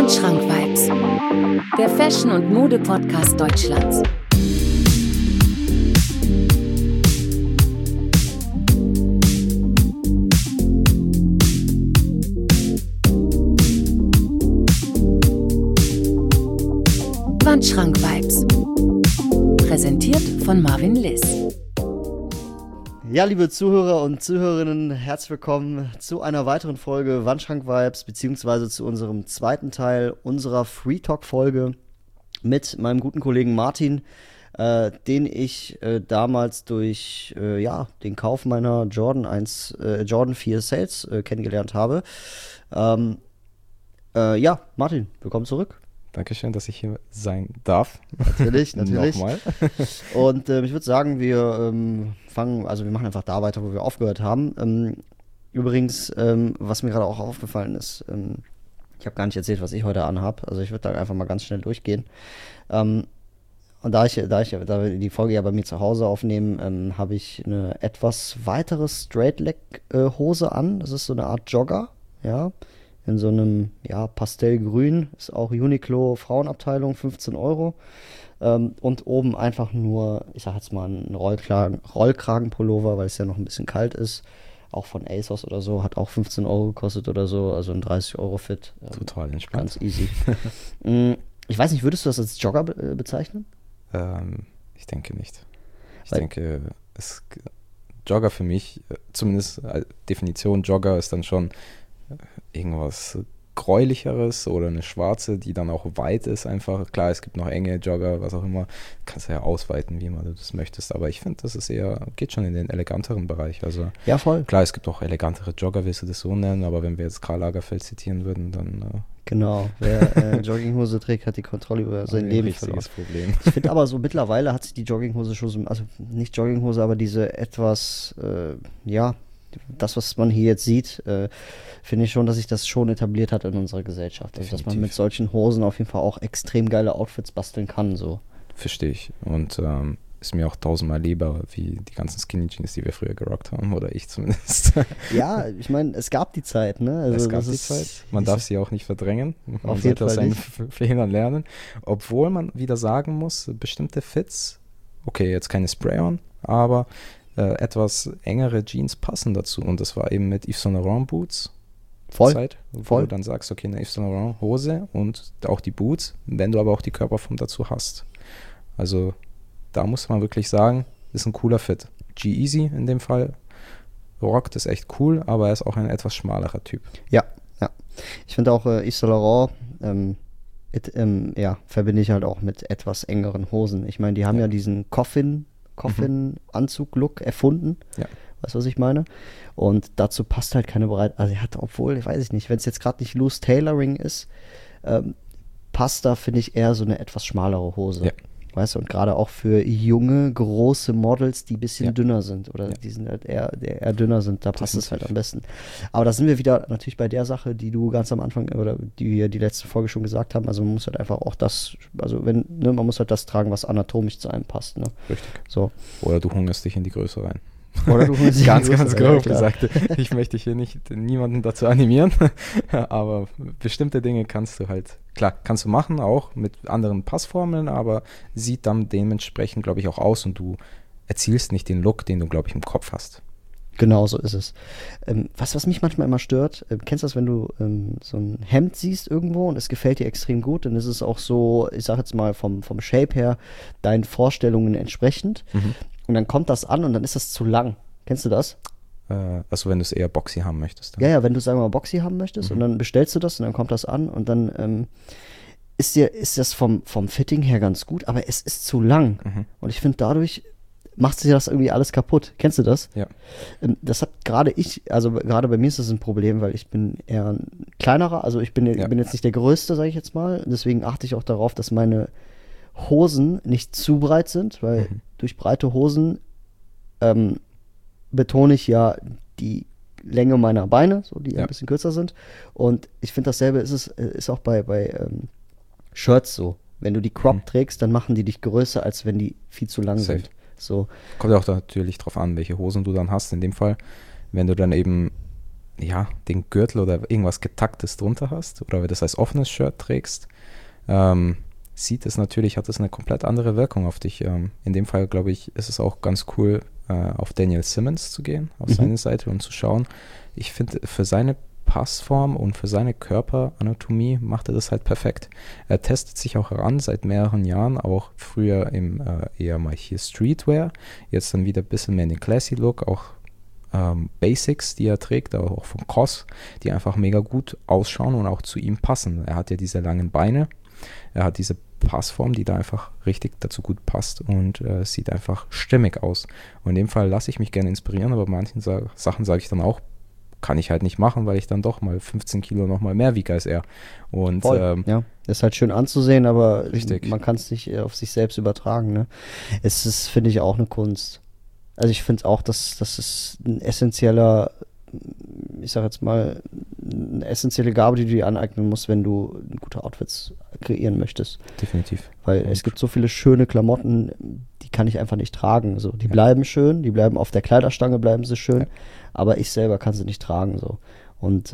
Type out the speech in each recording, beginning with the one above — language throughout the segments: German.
Wandschrank-Vibes, der Fashion- und Mode-Podcast Deutschlands. Wandschrank-Vibes, präsentiert von Marvin Liss. Ja, liebe Zuhörer und Zuhörerinnen, herzlich willkommen zu einer weiteren Folge Wandschrank-Vibes, beziehungsweise zu unserem zweiten Teil unserer Free Talk-Folge mit meinem guten Kollegen Martin, den ich damals durch den Kauf meiner Jordan 4 Sales kennengelernt habe. Martin, willkommen zurück. Dankeschön, dass ich hier sein darf. Natürlich. Nochmal. Und ich würde sagen, wir machen einfach da weiter, wo wir aufgehört haben. Übrigens, was mir gerade auch aufgefallen ist, ich habe gar nicht erzählt, was ich heute anhab. Also ich würde da einfach mal ganz schnell durchgehen. Und da wir die Folge ja bei mir zu Hause aufnehmen, habe ich eine etwas weitere Straight-Leg-Hose an. Das ist so eine Art Jogger, ja. In so einem, Pastellgrün, ist auch Uniqlo Frauenabteilung, 15 Euro. Und oben einfach nur, ich sag jetzt mal, ein Rollkragenpullover, weil es ja noch ein bisschen kalt ist. Auch von ASOS oder so, hat auch 15 Euro gekostet oder so, also ein 30 Euro Fit. Total entspannt. Ganz easy. Ich weiß nicht, würdest du das als Jogger bezeichnen? Ich denke nicht. Jogger für mich, zumindest Definition Jogger ist dann schon irgendwas gräulicheres oder eine schwarze, die dann auch weit ist einfach. Klar, es gibt noch enge Jogger, was auch immer. Kannst du ja ausweiten, wie man du das möchtest. Aber ich finde, das ist geht schon in den eleganteren Bereich. Also ja, voll. Klar, es gibt auch elegantere Jogger, willst du das so nennen, aber wenn wir jetzt Karl Lagerfeld zitieren würden, dann genau, wer Jogginghose trägt, hat die Kontrolle über sein Leben verloren. Problem. Ich finde aber so, mittlerweile hat sich die Jogginghose schon so, also nicht Jogginghose, aber diese etwas, das, was man hier jetzt sieht, finde ich schon, dass sich das schon etabliert hat in unserer Gesellschaft. Also, dass man mit solchen Hosen auf jeden Fall auch extrem geile Outfits basteln kann, so. Verstehe ich. Und ist mir auch tausendmal lieber, wie die ganzen Skinny Jeans, die wir früher gerockt haben, oder ich zumindest. Ja, ich meine, es gab die Zeit, ne? Also es gab die Zeit. Man darf sie auch nicht verdrängen. Man sollte aus seinen Fehlern lernen. Obwohl man wieder sagen muss, bestimmte Fits, okay, jetzt keine Spray-On, aber etwas engere Jeans passen dazu. Und das war eben mit Yves Saint Laurent Boots. Voll. Wo du dann sagst, okay, eine Yves Saint Laurent Hose und auch die Boots, wenn du aber auch die Körperform dazu hast. Also da muss man wirklich sagen, ist ein cooler Fit. G-Eazy in dem Fall rockt ist echt cool, aber er ist auch ein etwas schmalerer Typ. Ja. Ich finde auch Yves Saint Laurent verbinde ich halt auch mit etwas engeren Hosen. Ich meine, die haben ja diesen Coffin-Anzug-Look erfunden. Ja. Weißt du, was ich meine? Und dazu passt halt keine Breite. Also er hat, ich weiß ich nicht, wenn es jetzt gerade nicht Loose Tailoring ist, passt da, finde ich, eher so eine etwas schmalere Hose. Ja. Weißt du, und gerade auch für junge, große Models, die ein bisschen dünner sind oder die sind halt eher dünner sind, da passt es halt am besten. Aber da sind wir wieder natürlich bei der Sache, die du ganz am Anfang oder die wir die letzte Folge schon gesagt haben. Also man muss halt einfach auch man muss halt das tragen, was anatomisch zu einem passt. Ne? Richtig. So. Oder du hungerst dich in die Größe rein. Oder du hungerst dich ganz grob gesagt. Ich möchte hier niemanden dazu animieren, aber bestimmte Dinge kannst du machen, auch mit anderen Passformeln, aber sieht dann dementsprechend, glaube ich, auch aus und du erzielst nicht den Look, den du, glaube ich, im Kopf hast. Genau, so ist es. Was mich manchmal immer stört, kennst du das, wenn du so ein Hemd siehst irgendwo und es gefällt dir extrem gut, dann ist es auch so, ich sag jetzt mal vom Shape her, deinen Vorstellungen entsprechend. Und dann kommt das an und dann ist das zu lang. Kennst du das? Also wenn du es eher boxy haben möchtest. Dann. Ja, wenn du, sagen wir mal, boxy haben möchtest und dann bestellst du das und dann kommt das an und dann ist das vom Fitting her ganz gut, aber es ist zu lang. Und ich finde, dadurch macht sich das irgendwie alles kaputt. Kennst du das? Ja. Das hat gerade bei mir ist das ein Problem, weil ich bin eher ein kleinerer, also ich bin jetzt nicht der Größte, sage ich jetzt mal. Deswegen achte ich auch darauf, dass meine Hosen nicht zu breit sind, weil durch breite Hosen betone ich ja die Länge meiner Beine, so die ein bisschen kürzer sind. Und ich finde dasselbe ist auch bei Shirts so. Wenn du die Crop trägst, dann machen die dich größer, als wenn die viel zu lang sind. So. Kommt ja auch natürlich drauf an, welche Hosen du dann hast. In dem Fall, wenn du dann eben den Gürtel oder irgendwas Getacktes drunter hast oder wenn du das als offenes Shirt trägst, hat es eine komplett andere Wirkung auf dich. In dem Fall, glaube ich, ist es auch ganz cool, auf Daniel Simmons zu gehen, auf seine Seite und zu schauen. Ich finde, für seine Passform und für seine Körperanatomie macht er das halt perfekt. Er testet sich auch heran seit mehreren Jahren, auch früher im eher mal hier Streetwear, jetzt dann wieder ein bisschen mehr in den Classy Look, auch Basics, die er trägt, aber auch von COS, die einfach mega gut ausschauen und auch zu ihm passen. Er hat ja diese langen Beine, er hat diese Passform, die da einfach richtig dazu gut passt und sieht einfach stimmig aus. Und in dem Fall lasse ich mich gerne inspirieren, aber bei manchen Sachen sage ich dann auch, kann ich halt nicht machen, weil ich dann doch mal 15 Kilo noch mal mehr wiege als er. Und ja, ist halt schön anzusehen, aber richtig. Man kann es nicht auf sich selbst übertragen. Ne? Es ist, finde ich, auch eine Kunst. Also ich finde auch, dass es ein essentieller, ich sag jetzt mal, eine essentielle Gabe, die du dir aneignen musst, wenn du gute Outfits kreieren möchtest. Definitiv. Weil es gibt so viele schöne Klamotten, die kann ich einfach nicht tragen. So. Die bleiben schön, die bleiben auf der Kleiderstange, bleiben sie schön, aber ich selber kann sie nicht tragen. So. Und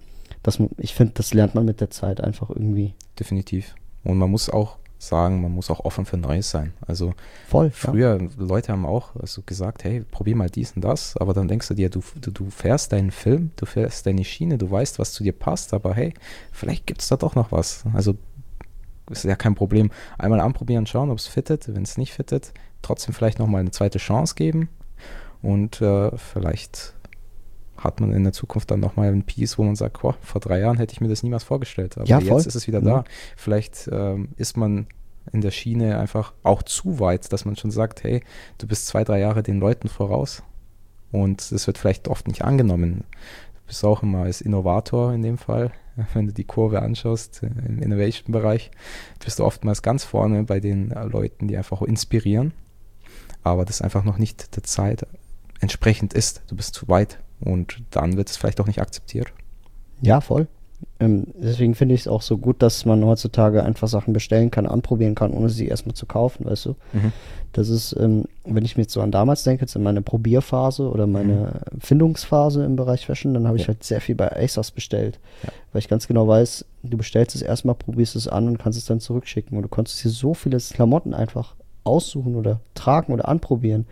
ich finde, das lernt man mit der Zeit einfach irgendwie. Definitiv. Und man muss auch sagen, man muss auch offen für Neues sein. Also voll. Früher, Leute haben auch gesagt, hey, probier mal dies und das, aber dann denkst du dir, du fährst deinen Film, du fährst deine Schiene, du weißt, was zu dir passt, aber hey, vielleicht gibt es da doch noch was. Also ist ja kein Problem. Einmal anprobieren, schauen, ob es fittet. Wenn es nicht fittet, trotzdem vielleicht nochmal eine zweite Chance geben und vielleicht hat man in der Zukunft dann nochmal ein Piece, wo man sagt, vor 3 Jahren hätte ich mir das niemals vorgestellt. Aber jetzt ist es wieder da. Vielleicht ist man in der Schiene einfach auch zu weit, dass man schon sagt, hey, du bist 2-3 Jahre den Leuten voraus. Und das wird vielleicht oft nicht angenommen. Du bist auch immer als Innovator in dem Fall, wenn du die Kurve anschaust im Innovation-Bereich, bist du oftmals ganz vorne bei den Leuten, die einfach inspirieren. Aber das einfach noch nicht der Zeit entsprechend ist. Du bist zu weit. Und dann wird es vielleicht auch nicht akzeptiert. Ja, voll. Deswegen finde ich es auch so gut, dass man heutzutage einfach Sachen bestellen kann, anprobieren kann, ohne sie erstmal zu kaufen, weißt du. Das ist, wenn ich mir jetzt so an damals denke, jetzt in meine Probierphase oder meine Findungsphase im Bereich Fashion, dann habe ich halt sehr viel bei ASOS bestellt. Ja. Weil ich ganz genau weiß, du bestellst es erstmal, probierst es an und kannst es dann zurückschicken. Und du konntest hier so viele Klamotten einfach aussuchen oder tragen oder anprobieren.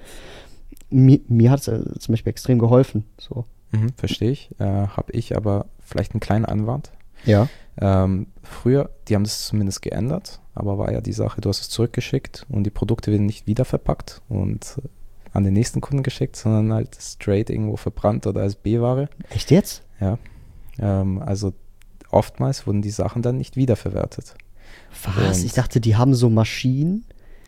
Mir hat es zum Beispiel extrem geholfen. So. Verstehe ich. Habe ich aber vielleicht einen kleinen Anwand. Ja. Früher, die haben das zumindest geändert, aber war ja die Sache, du hast es zurückgeschickt und die Produkte werden nicht wieder verpackt und an den nächsten Kunden geschickt, sondern halt straight irgendwo verbrannt oder als B-Ware. Echt jetzt? Ja. Also oftmals wurden die Sachen dann nicht wiederverwertet. Was? Und ich dachte, die haben so Maschinen,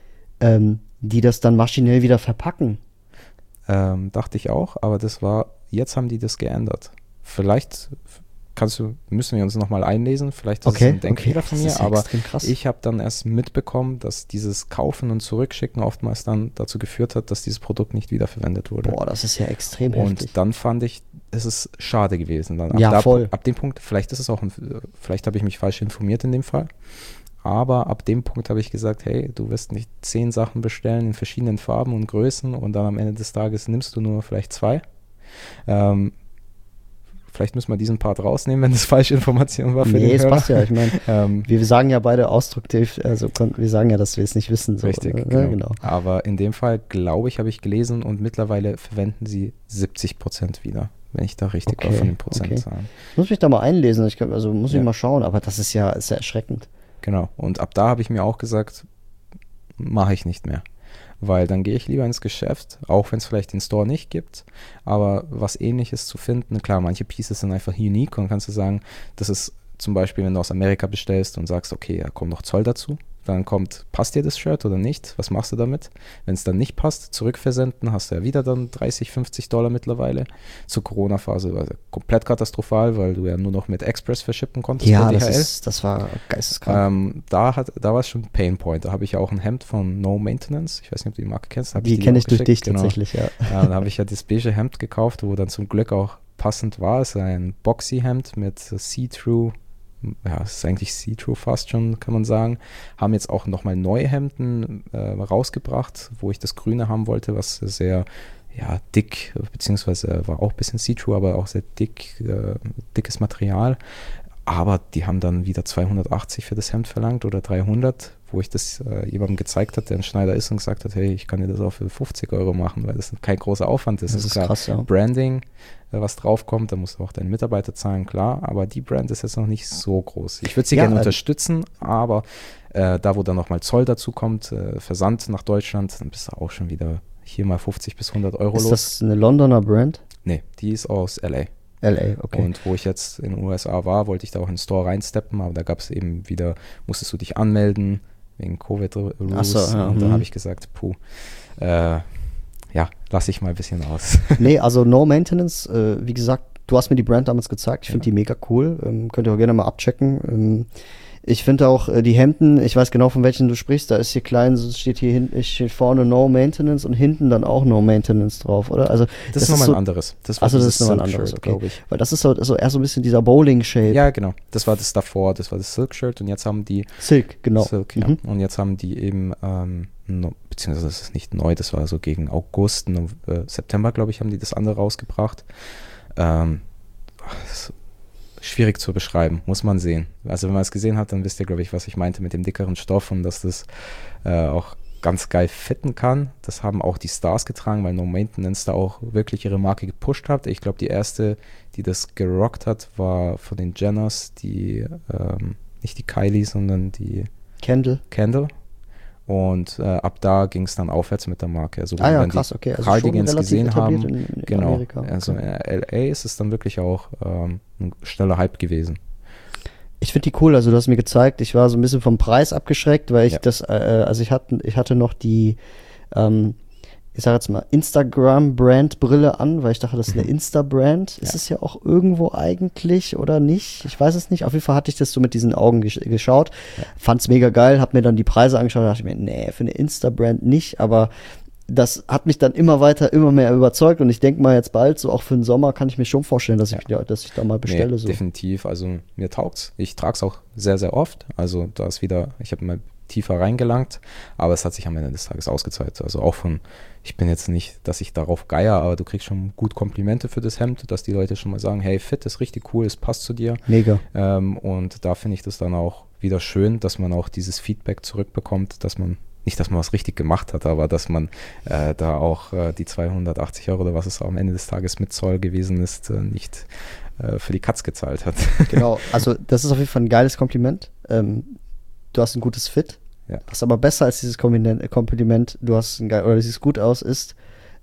die das dann maschinell wieder verpacken. Dachte ich auch, aber jetzt haben die das geändert. Vielleicht müssen wir uns nochmal einlesen, vielleicht ist es ein Denkfehler von mir, aber ich habe dann erst mitbekommen, dass dieses Kaufen und Zurückschicken oftmals dann dazu geführt hat, dass dieses Produkt nicht wiederverwendet wurde. Boah, das ist ja extrem heftig. Und dann fand ich, es ist schade gewesen. Dann voll. Ab dem Punkt, vielleicht habe ich mich falsch informiert in dem Fall, aber ab dem Punkt habe ich gesagt, hey, du wirst nicht 10 Sachen bestellen in verschiedenen Farben und Größen und dann am Ende des Tages nimmst du nur vielleicht 2. Vielleicht müssen wir diesen Part rausnehmen, wenn das falsche Information war für den Hörer. Nee, es passt ja. Ich meine, wir sagen ja beide ausdrücklich, also wir sagen ja, dass wir es nicht wissen. So, richtig, genau. Aber in dem Fall, glaube ich, habe ich gelesen und mittlerweile verwenden sie 70% wieder, wenn ich da richtig war von den Prozentzahlen. Ich muss mich da mal einlesen, ich mal schauen, aber das ist ja erschreckend. Genau, und ab da habe ich mir auch gesagt, mache ich nicht mehr. Weil dann gehe ich lieber ins Geschäft, auch wenn es vielleicht den Store nicht gibt, aber was Ähnliches zu finden. Klar, manche Pieces sind einfach unique und kannst du sagen, das ist zum Beispiel, wenn du aus Amerika bestellst und sagst, okay, da kommt noch Zoll dazu, dann passt dir das Shirt oder nicht? Was machst du damit? Wenn es dann nicht passt, zurückversenden, hast du ja wieder dann $30-50 mittlerweile. Zur Corona-Phase war es komplett katastrophal, weil du ja nur noch mit Express verschippen konntest. Ja, das war geisteskrank. Da war es schon ein Painpoint. Da habe ich ja auch ein Hemd von No Maintenance. Ich weiß nicht, ob du die Marke kennst. Die kenne ich durch dich tatsächlich, ja. Da habe ich ja das beige Hemd gekauft, wo dann zum Glück auch passend war. Es ist ein Boxy-Hemd mit See-Through. Ja, es ist eigentlich See-Through fast schon, kann man sagen. Haben jetzt auch nochmal neue Hemden rausgebracht, wo ich das Grüne haben wollte, was sehr ja, dick, beziehungsweise war auch ein bisschen See-Through, aber auch sehr dickes Material. Aber die haben dann wieder 280 für das Hemd verlangt oder 300, wo ich das jemandem gezeigt hatte, der ein Schneider ist und gesagt hat, hey, ich kann dir das auch für 50 Euro machen, weil das kein großer Aufwand ist. Das ist klar, krass, ja. Branding, was draufkommt, da musst du auch deinen Mitarbeiter zahlen, klar, aber die Brand ist jetzt noch nicht so groß. Ich würde sie gerne unterstützen, aber da, wo dann nochmal Zoll dazu kommt, Versand nach Deutschland, dann bist du auch schon wieder hier mal 50 bis 100 Euro los. Ist das eine Londoner Brand? Nee, die ist aus L.A. LA, okay. Und wo ich jetzt in den USA war, wollte ich da auch in den Store reinsteppen, aber da gab es eben wieder, musstest du dich anmelden wegen Covid-Rules. So, ja. Und da habe ich gesagt, lasse ich mal ein bisschen aus. Nee, also No Maintenance, wie gesagt, du hast mir die Brand damals gezeigt, ich finde die mega cool, könnt ihr auch gerne mal abchecken. Ich finde auch die Hemden, ich weiß genau, von welchen du sprichst, da ist hier klein, steht hier hinten, steht vorne No Maintenance und hinten dann auch No Maintenance drauf, oder? Also das ist nochmal ein anderes. Das ist nochmal ein anderes, okay. Glaube ich. Weil das ist so eher so ein bisschen dieser Bowling-Shape. Ja, genau. Das war das davor, das war das Silk-Shirt und jetzt haben die Silk, genau. Silk, ja. Und jetzt haben die eben, beziehungsweise das ist nicht neu, das war so gegen August, September, glaube ich, haben die das andere rausgebracht. Schwierig zu beschreiben, muss man sehen. Also wenn man es gesehen hat, dann wisst ihr, glaube ich, was ich meinte mit dem dickeren Stoff und dass das auch ganz geil fitten kann. Das haben auch die Stars getragen, weil No Maintenance da auch wirklich ihre Marke gepusht hat. Ich glaube, die erste, die das gerockt hat, war von den Jenners, die nicht die Kylie, sondern die Kendall. Und ab da ging es dann aufwärts mit der Marke. Also ja, krass, okay. Also Cardigans gesehen haben, in Amerika. Okay. Also in LA ist es dann wirklich auch ein schneller Hype gewesen. Ich finde die cool, also du hast mir gezeigt, ich war so ein bisschen vom Preis abgeschreckt, weil ich ich hatte noch die, ich sage jetzt mal, Instagram-Brand-Brille an, weil ich dachte, das ist eine Insta-Brand. Ist es ja auch irgendwo eigentlich oder nicht? Ich weiß es nicht. Auf jeden Fall hatte ich das so mit diesen Augen geschaut. Fand's mega geil, hab mir dann die Preise angeschaut und dachte ich mir, nee, für eine Insta-Brand nicht, aber das hat mich dann immer mehr überzeugt und ich denke mal jetzt bald, so auch für den Sommer kann ich mir schon vorstellen, dass ich da mal bestelle. Nee, so. Definitiv, also mir taugt's. Ich trage es auch sehr, sehr oft. Also da ist wieder, ich habe mal tiefer reingelangt, aber es hat sich am Ende des Tages ausgezahlt. Also auch ich bin jetzt nicht, dass ich darauf geier, aber du kriegst schon gut Komplimente für das Hemd, dass die Leute schon mal sagen, hey, fit ist richtig cool, es passt zu dir. Mega. Und da finde ich das dann auch wieder schön, dass man auch dieses Feedback zurückbekommt, dass man was richtig gemacht hat, aber dass man da auch die 280 Euro oder was es am Ende des Tages mit Zoll gewesen ist, nicht für die Katz gezahlt hat. Genau, also das ist auf jeden Fall ein geiles Kompliment. Du hast ein gutes Fit. Ja. Was aber besser als dieses Kompliment, du hast oder siehst gut aus, ist,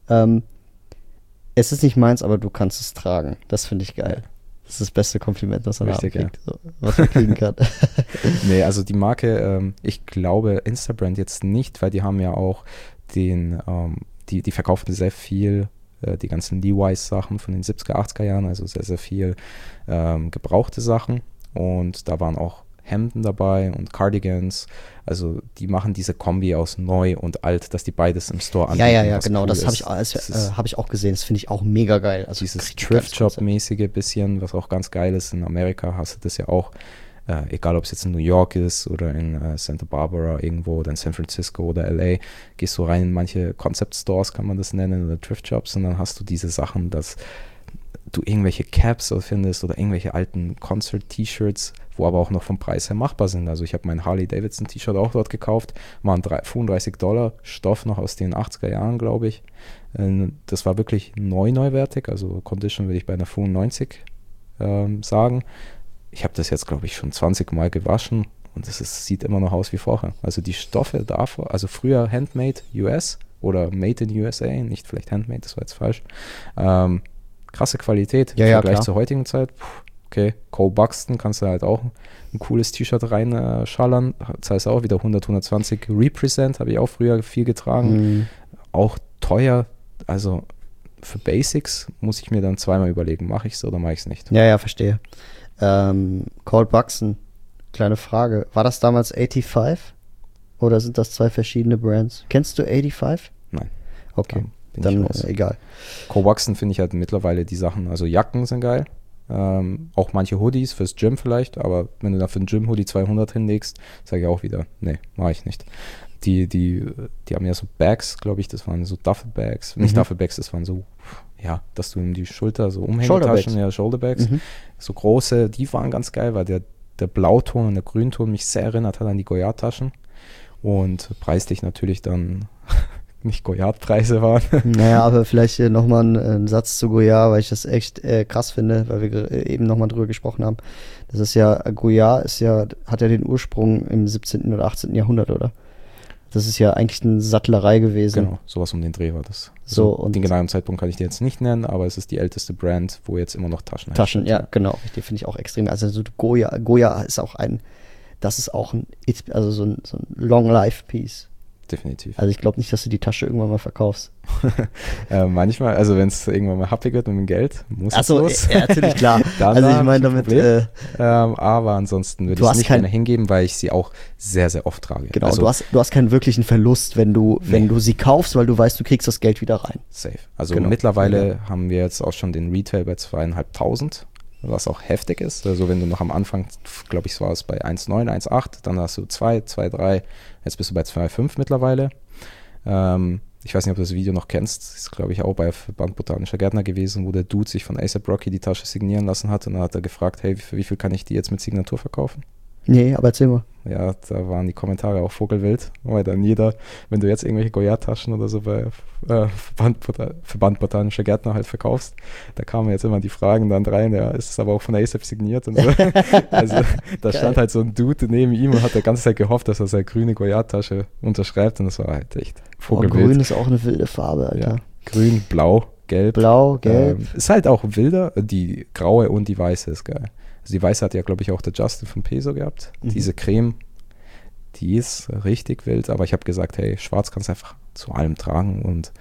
es ist nicht meins, aber du kannst es tragen. Das finde ich geil. Das ist das beste Kompliment, was man kriegt, so, was man kriegen kann. Nee, also die Marke, ich glaube Instabrand jetzt nicht, weil die haben ja auch die verkaufen sehr viel, die ganzen Levi's-Sachen von den 70er, 80er Jahren, also sehr, sehr viel gebrauchte Sachen und da waren auch Hemden dabei und Cardigans, also die machen diese Kombi aus neu und alt, dass die beides im Store anbieten. Ja, genau, cool, das habe ich auch gesehen, das finde ich auch mega geil. Also dieses Thrift-Shop-mäßige bisschen, was auch ganz geil ist, in Amerika hast du das ja auch, egal ob es jetzt in New York ist oder in Santa Barbara irgendwo oder in San Francisco oder LA, gehst du rein in manche Concept-Stores, kann man das nennen, oder Thrift-Shops und dann hast du diese Sachen, dass du irgendwelche Caps findest oder irgendwelche alten Concert-T-Shirts, wo aber auch noch vom Preis her machbar sind. Also ich habe mein Harley-Davidson-T-Shirt auch dort gekauft, waren $35, Stoff noch aus den 80er Jahren, glaube ich. Das war wirklich neuwertig, also Condition würde ich bei einer 95 sagen. Ich habe das jetzt, glaube ich, schon 20 Mal gewaschen und sieht immer noch aus wie vorher. Also die Stoffe davor, also früher Handmade US oder Made in USA, nicht vielleicht Handmade, das war jetzt falsch. Krasse Qualität im Vergleich zur heutigen Zeit. Okay, Cole Buxton kannst du halt auch ein cooles T-Shirt reinschallern. Das heißt auch wieder 120 Represent, habe ich auch früher viel getragen. Auch teuer, also für Basics muss ich mir dann zweimal überlegen, mache ich es oder mache ich es nicht. Ja, verstehe. Cole Buxton, kleine Frage, war das damals 85 oder sind das zwei verschiedene Brands? Kennst du 85? Nein. Okay. Dann egal. Cole Buxton finde ich halt mittlerweile die Sachen, also Jacken sind geil, auch manche Hoodies fürs Gym vielleicht, aber wenn du da für einen Gym-Hoodie 200 hinlegst, sage ich auch wieder, nee, mache ich nicht. Die haben ja so Bags, glaube ich, das waren so Duffelbags. Nicht Duffelbags, das waren so, ja, dass du in die Schulter so Umhängetaschen, ja, Shoulderbags. So große, die waren ganz geil, weil der Blauton und der Grünton mich sehr erinnert hat an die Goyard-Taschen. Und preislich natürlich dann nicht Goyard-Preise waren. Naja, aber vielleicht nochmal ein Satz zu Goyard, weil ich das echt krass finde, weil wir eben nochmal drüber gesprochen haben. Das ist ja, Goyard hat ja den Ursprung im 17. oder 18. Jahrhundert, oder? Das ist ja eigentlich eine Sattlerei gewesen. Genau, sowas um den Dreh war das. So, und den genauen Zeitpunkt kann ich dir jetzt nicht nennen, aber es ist die älteste Brand, wo jetzt immer noch Taschen Taschen, ja, genau. Die finde ich auch extrem. Also so Goya ist auch das ist auch also so ein Long-Life-Piece. Definitiv. Also ich glaube nicht, dass du die Tasche irgendwann mal verkaufst. Manchmal, also wenn es irgendwann mal happig wird mit dem Geld, muss es los. Ja, natürlich, klar. Also ich meine damit... aber ansonsten würde ich es nicht gerne hingeben, weil ich sie auch sehr, sehr oft trage. Genau, also, du hast keinen wirklichen Verlust, wenn du sie kaufst, weil du weißt, du kriegst das Geld wieder rein. Safe. Also mittlerweile haben wir jetzt auch schon den Retail bei 2.500, was auch heftig ist. Also wenn du noch am Anfang, glaube ich, war es bei 1,9, 1,8, dann hast du 2,3, jetzt bist du bei 2,5 mittlerweile. Ich weiß nicht, ob du das Video noch kennst. Das ist, glaube ich, auch bei Verband Botanischer Gärtner gewesen, wo der Dude sich von A$AP Rocky die Tasche signieren lassen hat und dann hat er gefragt, hey, für wie viel kann ich die jetzt mit Signatur verkaufen? Nee, aber erzähl mal. Ja, da waren die Kommentare auch vogelwild, weil dann jeder, wenn du jetzt irgendwelche Goyard-Taschen oder so bei Verband Botanischer Gärtner halt verkaufst, da kamen jetzt immer die Fragen dann rein, ja, ist es aber auch von A$AP signiert und so. Also da stand halt so ein Dude neben ihm und hat die ganze Zeit gehofft, dass er seine grüne Goyard-Tasche unterschreibt und das war halt echt vogelwild. Grün ist auch eine wilde Farbe, Alter. Ja, grün, blau, gelb. Blau, gelb. Ist halt auch wilder, die graue und die weiße ist geil. Also die weiße hat ja, glaube ich, auch der Justin von Peso gehabt. Diese Creme, die ist richtig wild, aber ich habe gesagt, hey, schwarz kannst du einfach zu allem tragen und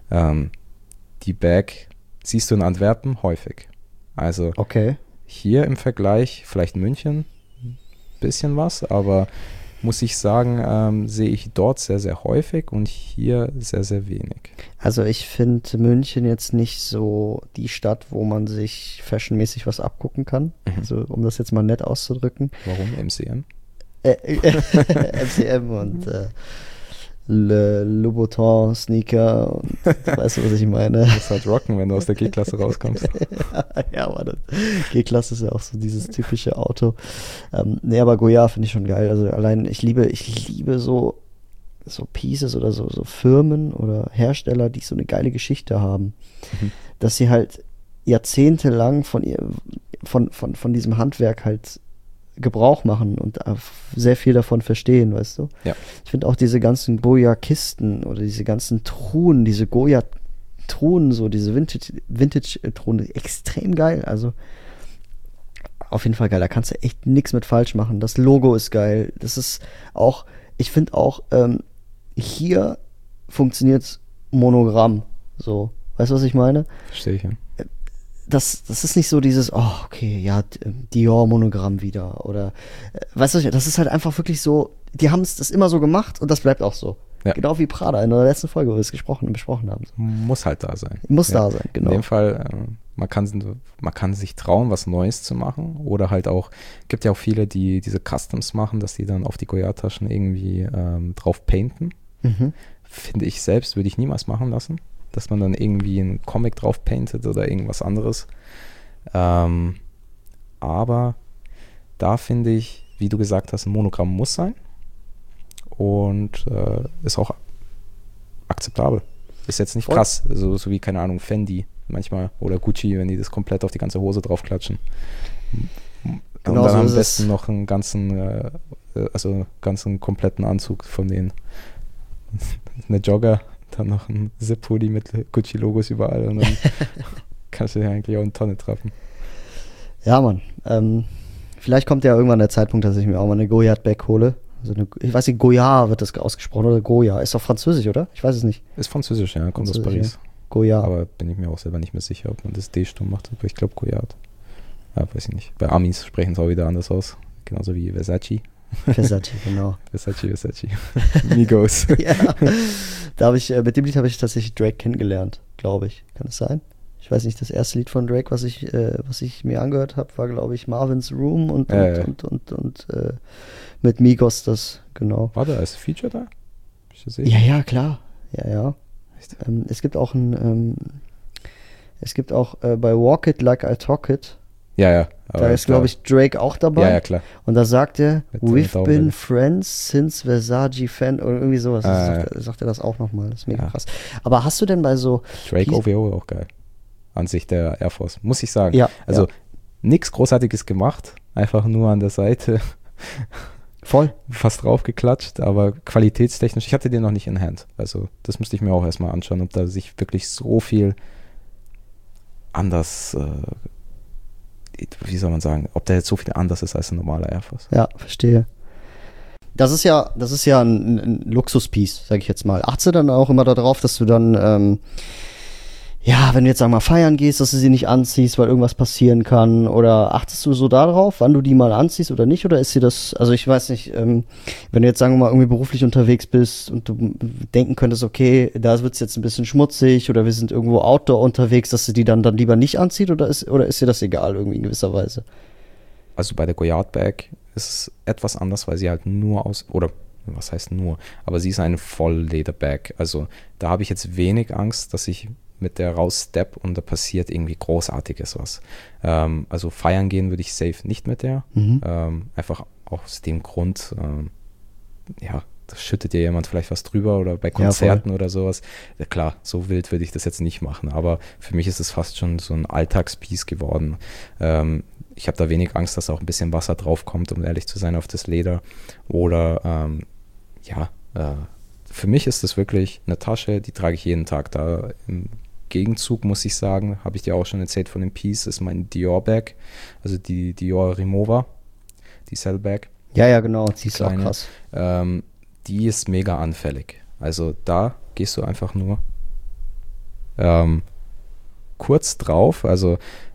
die Bag siehst du in Antwerpen häufig. Also hier im Vergleich, vielleicht München, ein bisschen was, aber muss ich sagen, sehe ich dort sehr, sehr häufig und hier sehr, sehr wenig. Also ich finde München jetzt nicht so die Stadt, wo man sich fashionmäßig was abgucken kann. Also um das jetzt mal nett auszudrücken. Warum? MCM? MCM und Louboutin Sneaker und weißt du, was ich meine? Du musst halt rocken, wenn du aus der G-Klasse rauskommst. Ja, aber G-Klasse ist ja auch so dieses typische Auto. Nee, aber Goyard finde ich schon geil. Also allein, ich liebe so Pieces oder so Firmen oder Hersteller, die so eine geile Geschichte haben. Dass sie halt jahrzehntelang von diesem Handwerk halt Gebrauch machen und sehr viel davon verstehen, weißt du? Ja. Ich finde auch diese ganzen Goya-Kisten oder diese ganzen Truhen, diese Goya-Truhen, so diese Vintage-Truhen, extrem geil. Also auf jeden Fall geil. Da kannst du echt nichts mit falsch machen. Das Logo ist geil. Das ist auch, ich finde auch, hier funktioniert Monogramm. So. Weißt du, was ich meine? Verstehe ich, ja. Das ist nicht so dieses, oh, okay, ja, Dior-Monogramm wieder. Oder, weißt du, das ist halt einfach wirklich so, die haben das immer so gemacht und das bleibt auch so. Ja. Genau wie Prada in der letzten Folge, wo wir es besprochen haben. Muss halt da sein. Muss da sein, genau. In dem Fall, man kann sich trauen, was Neues zu machen. Oder halt auch, gibt ja auch viele, die diese Customs machen, dass die dann auf die Goyard-Taschen irgendwie drauf painten. Finde ich selbst, würde ich niemals machen lassen. Dass man dann irgendwie einen Comic drauf paintet oder irgendwas anderes. Aber da finde ich, wie du gesagt hast, ein Monogramm muss sein. Und ist auch akzeptabel. Ist jetzt nicht krass, so wie, keine Ahnung, Fendi manchmal oder Gucci, wenn die das komplett auf die ganze Hose draufklatschen. Genau, und dann am besten noch einen ganzen kompletten Anzug von denen. Eine Jogger, dann noch ein Zip-Hoodie mit Gucci-Logos überall und dann kannst du dir eigentlich auch eine Tonne trappen. Ja, Mann. Vielleicht kommt ja irgendwann der Zeitpunkt, dass ich mir auch mal eine Goyard-Bag hole. Also ich weiß nicht, Goyard wird das ausgesprochen oder Goya. Ist doch französisch, oder? Ich weiß es nicht. Ist französisch, ja. Kommt aus Paris. Ja. Goyard. Aber bin ich mir auch selber nicht mehr sicher, ob man das D stumm macht. Aber ich glaube Goyard. Ja, weiß ich nicht. Bei Amis sprechen es auch wieder anders aus. Genauso wie Versace. Versace, genau. Versace. Migos. Ja. Mit dem Lied habe ich tatsächlich Drake kennengelernt, glaube ich. Kann es sein? Ich weiß nicht, das erste Lied von Drake, was ich mir angehört habe, war, glaube ich, Marvin's Room und mit Migos das, genau. War der als Feature da? Ja, klar. Ja. Es gibt auch bei Walk It Like I Talk It, Ja. da ist, glaube ich, Drake auch dabei. Ja, klar. Und da sagt er, Mit we've been Daumenwelle. friends since Versace fan oder irgendwie sowas. Sagt er das auch nochmal. Das ist mega krass. Aber hast du denn bei so Drake OVO auch geil. An sich der Air Force, muss ich sagen. Ja, also nichts Großartiges gemacht, einfach nur an der Seite voll fast draufgeklatscht, aber qualitätstechnisch, ich hatte den noch nicht in Hand. Also das müsste ich mir auch erstmal anschauen, ob da sich wirklich so viel anders, wie soll man sagen, ob der jetzt so viel anders ist als ein normaler Air Force. Ja, verstehe. Das ist ja ein Luxuspiece, sag ich jetzt mal. Achtest du dann auch immer darauf, dass du dann, wenn du jetzt, sag mal, feiern gehst, dass du sie nicht anziehst, weil irgendwas passieren kann? Oder achtest du so darauf, wann du die mal anziehst oder nicht? Oder ist dir das, also ich weiß nicht, wenn du jetzt, sagen wir mal, irgendwie beruflich unterwegs bist und du denken könntest, okay, da wird es jetzt ein bisschen schmutzig oder wir sind irgendwo outdoor unterwegs, dass du die dann lieber nicht anzieht oder ist dir das egal irgendwie in gewisser Weise? Also bei der Goyard Bag ist es etwas anders, weil sie halt was heißt nur, aber sie ist eine Vollleder-Bag. Also da habe ich jetzt wenig Angst, dass ich mit der rausstep und da passiert irgendwie Großartiges was. Also feiern gehen würde ich safe nicht mit der. Einfach aus dem Grund, da schüttet dir jemand vielleicht was drüber oder bei Konzerten oder sowas. Ja klar, so wild würde ich das jetzt nicht machen, aber für mich ist es fast schon so ein Alltagspiece geworden. Ich habe da wenig Angst, dass auch ein bisschen Wasser drauf kommt, um ehrlich zu sein, auf das Leder. Oder für mich ist das wirklich eine Tasche, die trage ich jeden Tag. Da im Gegenzug, muss ich sagen, habe ich dir auch schon erzählt von dem Piece, ist mein Dior-Bag, also die Dior Rimowa, die Cell-Bag. Ja, genau, die ist auch krass. Die ist mega anfällig. Also da gehst du einfach nur kurz drauf, also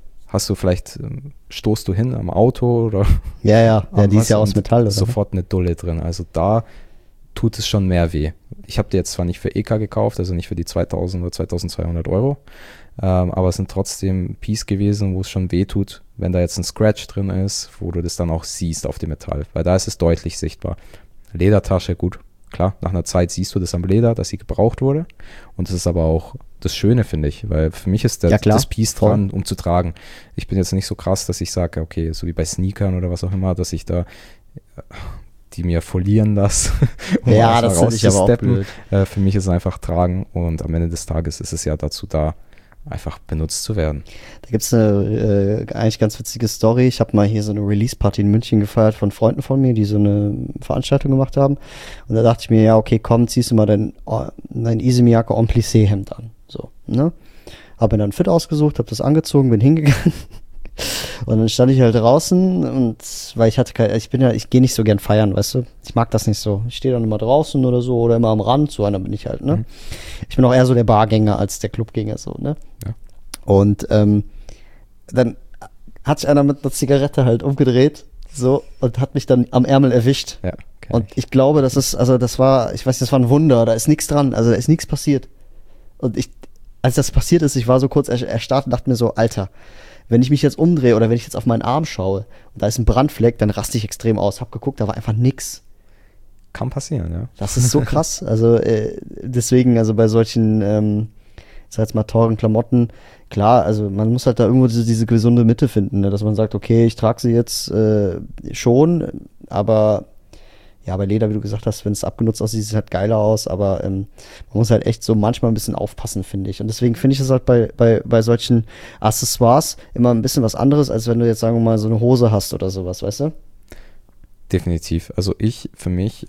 stoßt du hin am Auto oder ja, die ist ja aus Metall, oder? Sofort eine Dulle drin. Also da tut es schon mehr weh. Ich habe die jetzt zwar nicht für EK gekauft, also nicht für die 2000 oder 2200 Euro, aber es sind trotzdem Piece gewesen, wo es schon weh tut, wenn da jetzt ein Scratch drin ist, wo du das dann auch siehst auf dem Metall, weil da ist es deutlich sichtbar. Ledertasche, gut, klar, nach einer Zeit siehst du das am Leder, dass sie gebraucht wurde und das ist aber auch das Schöne, finde ich, weil für mich ist das Piece dran, um zu tragen. Ich bin jetzt nicht so krass, dass ich sage, okay, so wie bei Sneakern oder was auch immer, dass ich da die mir folieren lasse. Ja, das finde ich aber auch blöd. Für mich ist es einfach tragen und am Ende des Tages ist es ja dazu da, einfach benutzt zu werden. Da gibt es eine eigentlich ganz witzige Story. Ich habe mal hier so eine Release-Party in München gefeiert von Freunden von mir, die so eine Veranstaltung gemacht haben. Und da dachte ich mir, ja, okay, komm, ziehst du mal dein Easy Miyake en Plissé-Hemd an. So, ne? Hab mir dann fit ausgesucht, hab das angezogen, bin hingegangen. Und dann stand ich halt draußen und weil ich gehe nicht so gern feiern, weißt du? Ich mag das nicht so. Ich stehe dann immer draußen oder so oder immer am Rand, so einer bin ich halt, ne? Ich bin auch eher so der Bargänger als der Clubgänger, so, ne? Ja. Und dann hat sich einer mit einer Zigarette halt umgedreht, so, und hat mich dann am Ärmel erwischt. Ja, und ich glaube, das war ein Wunder, da ist nichts dran, also da ist nichts passiert. Und als das passiert ist, ich war so kurz erstarrt und dachte mir so, Alter, wenn ich mich jetzt umdrehe oder wenn ich jetzt auf meinen Arm schaue und da ist ein Brandfleck, dann raste ich extrem aus. Hab geguckt, da war einfach nix. Kann passieren, ja. Das ist so krass. Also deswegen, also bei solchen, ich sag jetzt mal, teuren Klamotten, klar, also man muss halt da irgendwo diese gesunde Mitte finden, ne? Dass man sagt, okay, ich trage sie jetzt schon, aber ja, bei Leder, wie du gesagt hast, wenn es abgenutzt aussieht, sieht es halt geiler aus, aber man muss halt echt so manchmal ein bisschen aufpassen, finde ich. Und deswegen finde ich es halt bei solchen Accessoires immer ein bisschen was anderes, als wenn du jetzt, sagen wir mal, so eine Hose hast oder sowas, weißt du? Definitiv. Also für mich,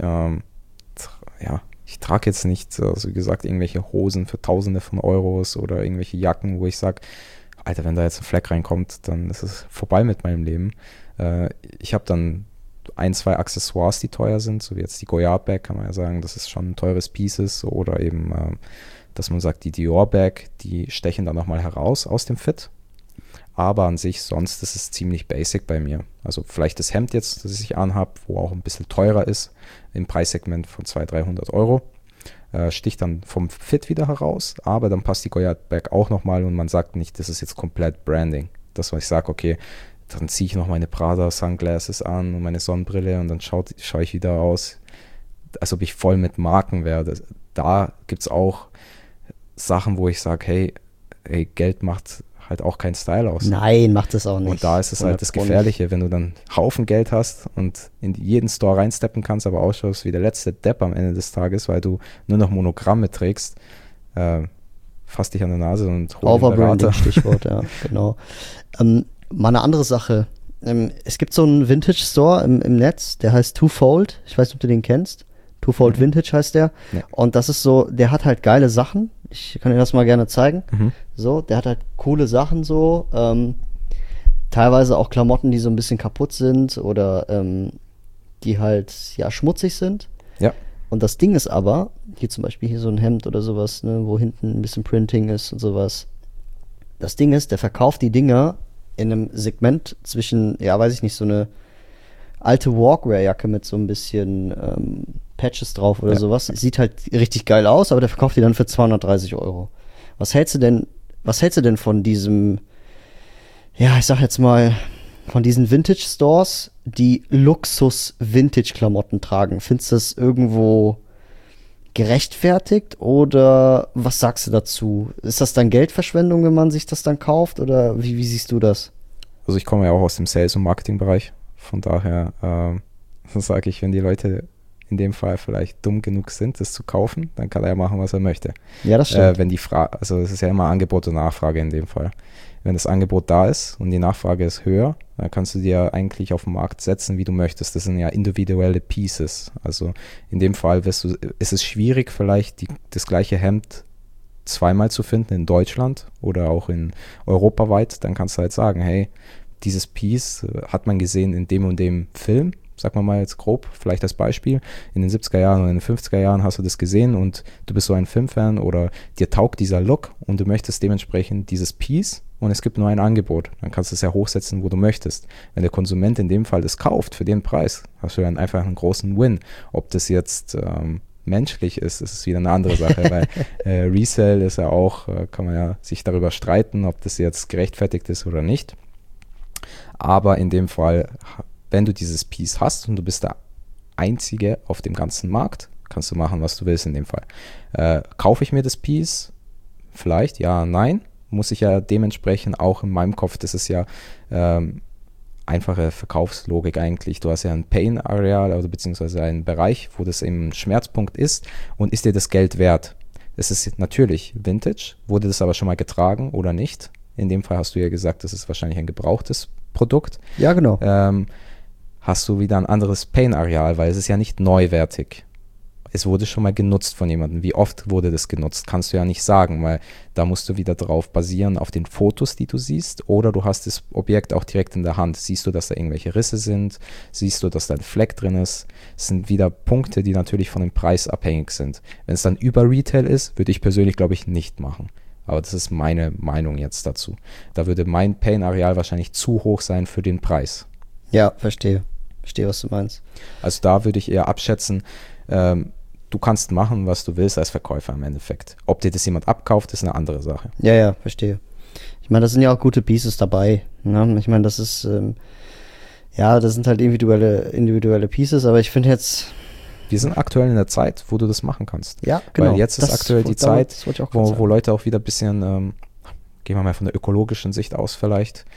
ich trage jetzt nicht, also wie gesagt, irgendwelche Hosen für Tausende von Euros oder irgendwelche Jacken, wo ich sage, Alter, wenn da jetzt ein Fleck reinkommt, dann ist es vorbei mit meinem Leben. Ich habe dann 1, 2 Accessoires, die teuer sind, so wie jetzt die Goyard Bag, kann man ja sagen, das ist schon ein teures Piece, oder eben, dass man sagt, die Dior Bag, die stechen dann nochmal heraus aus dem Fit, aber an sich sonst ist es ziemlich basic bei mir. Also vielleicht das Hemd jetzt, das ich anhabe, wo auch ein bisschen teurer ist, im Preissegment von 200-300 Euro, sticht dann vom Fit wieder heraus, aber dann passt die Goyard Bag auch nochmal und man sagt nicht, das ist jetzt komplett Branding, dass ich sage, okay, dann ziehe ich noch meine Prada Sunglasses an und meine Sonnenbrille und dann schaue ich wieder aus. als ob ich voll mit Marken wäre. Da gibt es auch Sachen, wo ich sage, hey, Geld macht halt auch keinen Style aus. Nein, macht es auch nicht. Und da ist es halt das Gefährliche, wenn du dann Haufen Geld hast und in jeden Store reinsteppen kannst, aber ausschaust wie der letzte Depp am Ende des Tages, weil du nur noch Monogramme trägst, fass dich an der Nase und hol den Overbranding, Berater. Stichwort, ja, genau. Mal eine andere Sache. Es gibt so einen Vintage-Store im Netz, der heißt Twofold. Ich weiß nicht, ob du den kennst. Twofold Vintage heißt der. Nee. Und das ist so, der hat halt geile Sachen. Ich kann dir das mal gerne zeigen. Mhm. So, der hat halt coole Sachen so. Teilweise auch Klamotten, die so ein bisschen kaputt sind oder die halt, ja, schmutzig sind. Ja. Und das Ding ist aber, hier zum Beispiel hier so ein Hemd oder sowas, ne, wo hinten ein bisschen Printing ist und sowas. Das Ding ist, der verkauft die Dinger in einem Segment zwischen, ja, weiß ich nicht, so eine alte Walkwear-Jacke mit so ein bisschen Patches drauf oder sowas. Sieht halt richtig geil aus, aber der verkauft die dann für 230 Euro. Was hältst du denn von diesem, ja, ich sag jetzt mal, von diesen Vintage-Stores, die Luxus-Vintage-Klamotten tragen? Findest du das irgendwo gerechtfertigt oder was sagst du dazu? Ist das dann Geldverschwendung, wenn man sich das dann kauft oder wie siehst du das? Also ich komme ja auch aus dem Sales- und Marketing-Bereich, von daher sage ich, wenn die Leute in dem Fall vielleicht dumm genug sind, das zu kaufen, dann kann er ja machen, was er möchte. Ja, das stimmt. Wenn die also es ist ja immer Angebot und Nachfrage in dem Fall. Wenn das Angebot da ist und die Nachfrage ist höher, dann kannst du dir eigentlich auf den Markt setzen, wie du möchtest. Das sind ja individuelle Pieces. Also in dem Fall ist es schwierig, vielleicht das gleiche Hemd zweimal zu finden in Deutschland oder auch in europaweit. Dann kannst du halt sagen, hey, dieses Piece hat man gesehen in dem und dem Film, sagen wir mal jetzt grob, vielleicht als Beispiel, in den 70er Jahren oder in den 50er Jahren hast du das gesehen und du bist so ein Filmfan oder dir taugt dieser Look und du möchtest dementsprechend dieses Piece und es gibt nur ein Angebot. Dann kannst du es ja hochsetzen, wo du möchtest. Wenn der Konsument in dem Fall das kauft für den Preis, hast du dann einfach einen großen Win. Ob das jetzt menschlich ist wieder eine andere Sache, weil Resale ist ja auch, kann man ja sich darüber streiten, ob das jetzt gerechtfertigt ist oder nicht. Aber in dem Fall, wenn du dieses Piece hast und du bist der Einzige auf dem ganzen Markt, kannst du machen, was du willst in dem Fall. Kaufe ich mir das Piece? Vielleicht, ja, nein. Muss ich ja dementsprechend auch in meinem Kopf, das ist ja einfache Verkaufslogik eigentlich. Du hast ja ein Pain-Areal, also beziehungsweise einen Bereich, wo das eben ein Schmerzpunkt ist und ist dir das Geld wert? Es ist natürlich Vintage, wurde das aber schon mal getragen oder nicht? In dem Fall hast du ja gesagt, das ist wahrscheinlich ein gebrauchtes Produkt. Ja, genau. Hast du wieder ein anderes Pain-Areal, weil es ist ja nicht neuwertig. Es wurde schon mal genutzt von jemandem. Wie oft wurde das genutzt, kannst du ja nicht sagen, weil da musst du wieder drauf basieren, auf den Fotos, die du siehst, oder du hast das Objekt auch direkt in der Hand. Siehst du, dass da irgendwelche Risse sind? Siehst du, dass da ein Fleck drin ist? Das sind wieder Punkte, die natürlich von dem Preis abhängig sind. Wenn es dann über Retail ist, würde ich persönlich, glaube ich, nicht machen. Aber das ist meine Meinung jetzt dazu. Da würde mein Pain-Areal wahrscheinlich zu hoch sein für den Preis. Ja, verstehe. Verstehe, was du meinst. Also da würde ich eher abschätzen, du kannst machen, was du willst als Verkäufer im Endeffekt. Ob dir das jemand abkauft, ist eine andere Sache. Ja, verstehe. Ich meine, da sind ja auch gute Pieces dabei. Ne? Ich meine, das ist, das sind halt individuelle Pieces, aber ich finde jetzt... Wir sind aktuell in der Zeit, wo du das machen kannst. Ja, genau. Weil jetzt ist aktuell die Zeit, wo Leute auch wieder ein bisschen, gehen wir mal von der ökologischen Sicht aus vielleicht,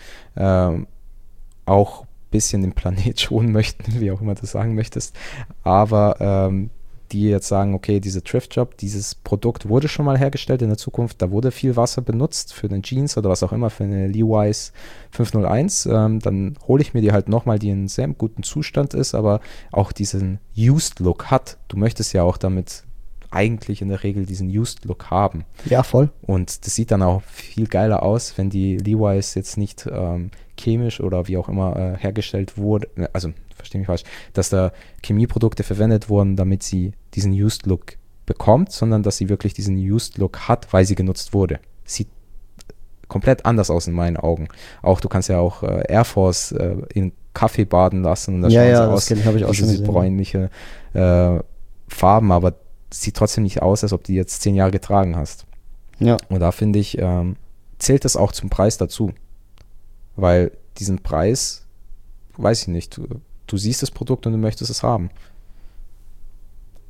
auch ein bisschen den Planet schonen möchten, wie auch immer du das sagen möchtest, aber die jetzt sagen, okay, diese Thrift-Shop, dieses Produkt wurde schon mal hergestellt in der Zukunft, da wurde viel Wasser benutzt für den Jeans oder was auch immer, für eine Levi's 501, dann hole ich mir die halt nochmal, die in sehr guten Zustand ist, aber auch diesen Used-Look hat. Du möchtest ja auch damit eigentlich in der Regel diesen Used-Look haben. Ja, voll. Und das sieht dann auch viel geiler aus, wenn die Levi's jetzt nicht chemisch oder wie auch immer hergestellt wurde, also verstehe mich falsch, dass da Chemieprodukte verwendet wurden, damit sie diesen Used-Look bekommt, sondern dass sie wirklich diesen Used-Look hat, weil sie genutzt wurde. Sieht komplett anders aus in meinen Augen. Auch du kannst ja auch Air Force in Kaffee baden lassen und das schaut so aus, habe ich auch schon diese bräunliche Farben, aber sieht trotzdem nicht aus, als ob du die jetzt 10 Jahre getragen hast. Ja. Und da finde ich, zählt das auch zum Preis dazu. Weil diesen Preis, weiß ich nicht, du siehst das Produkt und du möchtest es haben.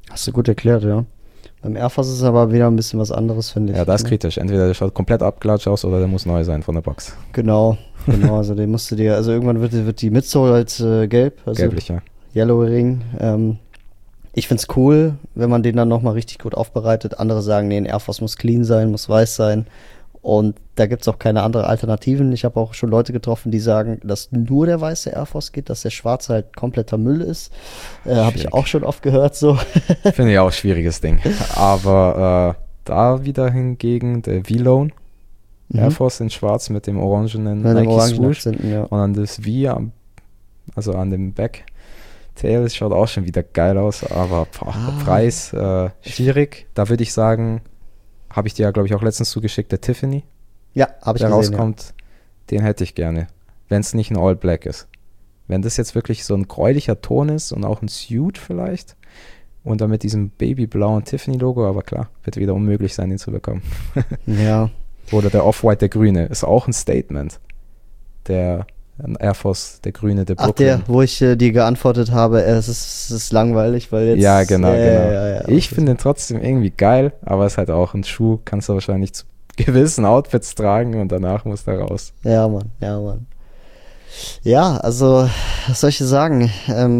Hast du gut erklärt, ja. Beim Air Force ist es aber wieder ein bisschen was anderes, finde ich. Ja, das ist ne? kritisch. Entweder der schaut komplett abgelatscht aus oder der muss neu sein von der Box. Genau, also den musst du dir, also irgendwann wird die Midsole halt gelb, also Gelblich, ja. Yellow Ring. Ich find's cool, wenn man den dann nochmal richtig gut aufbereitet. Andere sagen, nee, ein Air Force muss clean sein, muss weiß sein. Und da gibt's auch keine andere Alternativen. Ich habe auch schon Leute getroffen, die sagen, dass nur der weiße Air Force geht, dass der schwarze halt kompletter Müll ist. Habe ich Schwierig. auch schon oft gehört so. Finde ich auch ein schwieriges Ding. Aber da wieder hingegen der V-Lone Air Force in schwarz mit dem orangenen Mit dem Nike orangen Swoosh. Akzenten, ja. Und dann das V, also an dem Backtail, das schaut auch schon wieder geil aus. Aber der Preis, schwierig. Da würde ich sagen, habe ich dir ja, glaube ich, auch letztens zugeschickt, der Tiffany, Ja, habe ich der gesehen. rauskommt. Den hätte ich gerne, wenn es nicht ein All Black ist. Wenn das jetzt wirklich so ein gräulicher Ton ist und auch ein Suit vielleicht und dann mit diesem babyblauen Tiffany-Logo, aber klar, wird wieder unmöglich sein, den zu bekommen. Ja. Oder der Off-White, der Grüne, ist auch ein Statement. Der Air Force, der Grüne, der Ach, Brooklyn. der, wo ich dir geantwortet habe, es ist langweilig, weil jetzt... Ja, genau, genau. Ja. Ich finde den trotzdem irgendwie geil, aber es ist halt auch ein Schuh, kannst du wahrscheinlich zu gewissen Outfits tragen und danach muss der raus. Ja, Mann. Ja, also, was soll ich dir sagen?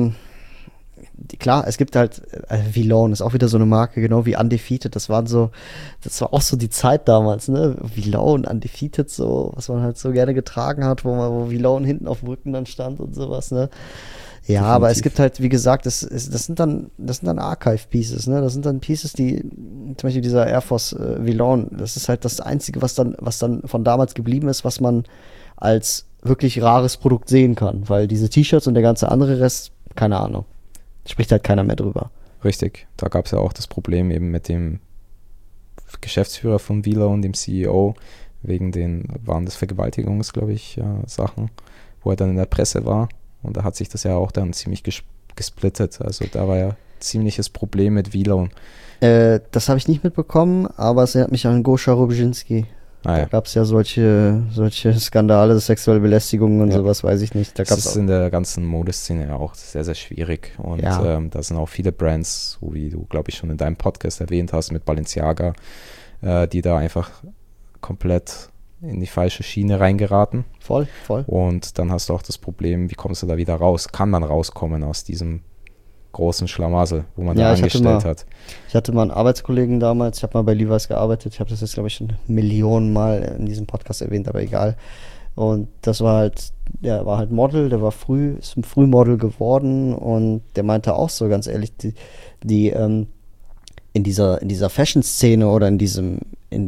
Klar, es gibt halt, V-Lone ist auch wieder so eine Marke, genau wie Undefeated. Das war auch so die Zeit damals, ne? V-Lone, Undefeated, so, was man halt so gerne getragen hat, wo V-Lone hinten auf dem Rücken dann stand und sowas, ne? Ja, Definitiv. aber es gibt halt, wie gesagt, das sind dann Archive-Pieces, ne? Das sind dann Pieces, die, zum Beispiel dieser Air Force V-Lone, das ist halt das Einzige, was dann von damals geblieben ist, was man als wirklich rares Produkt sehen kann, weil diese T-Shirts und der ganze andere Rest, keine Ahnung, spricht halt keiner mehr drüber. Richtig, da gab es ja auch das Problem eben mit dem Geschäftsführer von V-Lone, dem CEO, waren das Vergewaltigungs, glaube ich, Sachen, wo er dann in der Presse war. Und da hat sich das ja auch dann ziemlich gesplittet. Also da war ja ziemliches Problem mit V-Lone. Das habe ich nicht mitbekommen, aber es erinnert mich an Goscha Rubczynski. Da gab es ja solche Skandale, sexuelle Belästigungen und sowas, weiß ich nicht. Das ist in der ganzen Modeszene ja auch sehr, sehr schwierig. Und da sind auch viele Brands, so wie du, glaube ich, schon in deinem Podcast erwähnt hast, mit Balenciaga, die da einfach komplett in die falsche Schiene reingeraten. Voll. Und dann hast du auch das Problem, wie kommst du da wieder raus? Kann man rauskommen aus diesem großen Schlamassel, wo man da angestellt hat? Ich hatte mal einen Arbeitskollegen damals, ich habe mal bei Levi's gearbeitet, ich habe das jetzt, glaube ich, schon Millionen Mal in diesem Podcast erwähnt, aber egal. Und das war halt, der war halt Model, der ist ein Frühmodel geworden und der meinte auch so, ganz ehrlich, die in dieser Fashion-Szene oder in diesem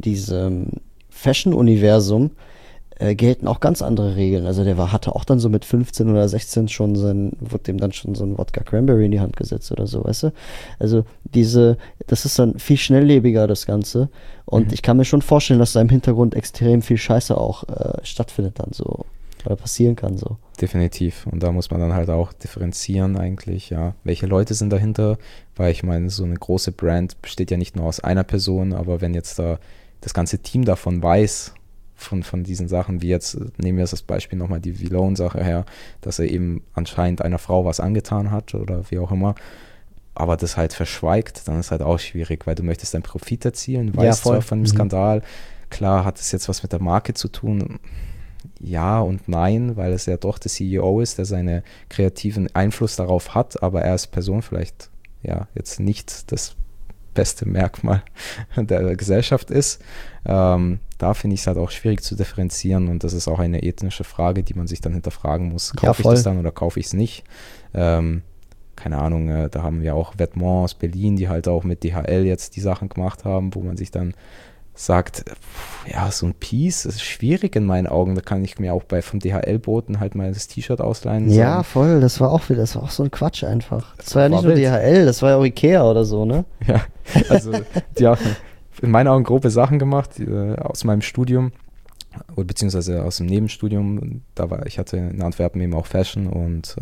Fashion-Universum gelten auch ganz andere Regeln. Also hatte auch dann so mit 15 oder 16 wurde dem dann schon so ein Wodka Cranberry in die Hand gesetzt oder so, weißt du? Also das ist dann viel schnelllebiger, das Ganze. Und ich kann mir schon vorstellen, dass da im Hintergrund extrem viel Scheiße auch stattfindet dann so. Oder passieren kann so. Definitiv. Und da muss man dann halt auch differenzieren eigentlich, ja. Welche Leute sind dahinter? Weil ich meine, so eine große Brand besteht ja nicht nur aus einer Person, aber wenn jetzt da das ganze Team davon weiß, von diesen Sachen, wie jetzt, nehmen wir das Beispiel nochmal die V-Lone-Sache her, dass er eben anscheinend einer Frau was angetan hat oder wie auch immer, aber das halt verschweigt, dann ist halt auch schwierig, weil du möchtest deinen Profit erzielen, weißt zwar von dem Skandal, klar hat es jetzt was mit der Marke zu tun, ja und nein, weil es ja doch der CEO ist, der seinen kreativen Einfluss darauf hat, aber er als Person vielleicht ja jetzt nicht das beste Merkmal der Gesellschaft ist. Da finde ich es halt auch schwierig zu differenzieren und das ist auch eine ethnische Frage, die man sich dann hinterfragen muss. Kaufe ich das dann oder kaufe ich es nicht? Keine Ahnung, da haben wir auch Vetements aus Berlin, die halt auch mit DHL jetzt die Sachen gemacht haben, wo man sich dann sagt, ja, so ein Piece ist schwierig in meinen Augen. Da kann ich mir auch vom DHL-Boten halt mal das T-Shirt ausleihen. Ja, voll. Das war auch so ein Quatsch einfach. Das war ja nicht nur DHL, das war ja auch Ikea oder so, ne? Ja, also die haben in meinen Augen grobe Sachen gemacht aus meinem Studium oder beziehungsweise aus dem Nebenstudium. Ich hatte in Antwerpen eben auch Fashion und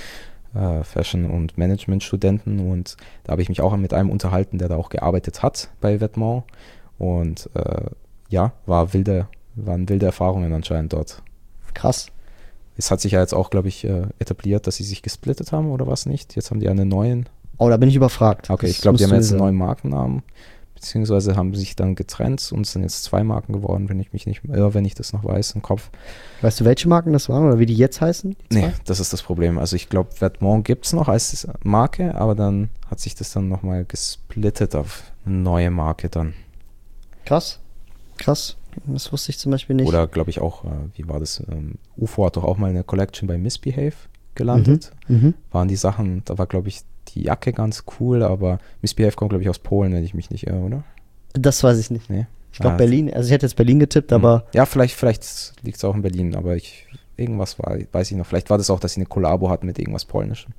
Management-Studenten und da habe ich mich auch mit einem unterhalten, der da auch gearbeitet hat bei Vetements. Und waren wilde Erfahrungen anscheinend dort. Krass. Es hat sich ja jetzt auch, glaube ich, etabliert, dass sie sich gesplittet haben oder was nicht. Jetzt haben die einen neuen Oh, da bin ich überfragt. Okay, Das ich glaube, die musst haben du jetzt mir einen sagen. neuen Markennamen, beziehungsweise haben sich dann getrennt und sind jetzt 2 Marken geworden, wenn ich mich nicht irre, wenn ich das noch weiß im Kopf. Weißt du, welche Marken das waren oder wie die jetzt heißen? Die Nee, zwei? das ist das Problem. Also ich glaube, Vetements gibt es noch als Marke, aber dann hat sich das dann nochmal gesplittet auf eine neue Marke dann. Krass. Krass. Das wusste ich zum Beispiel nicht. Oder glaube ich auch, wie war das? UFO hat doch auch mal eine Collection bei Misbehave gelandet. Mhm. Waren die Sachen, da war glaube ich die Jacke ganz cool, aber Misbehave kommt glaube ich aus Polen, wenn ich mich nicht irre, oder? Das weiß ich nicht. Nee. Ich glaube Berlin. Also ich hätte jetzt Berlin getippt, aber Ja, vielleicht liegt es auch in Berlin, aber irgendwas war, weiß ich noch. Vielleicht war das auch, dass sie eine Kollabo hatten mit irgendwas Polnischem.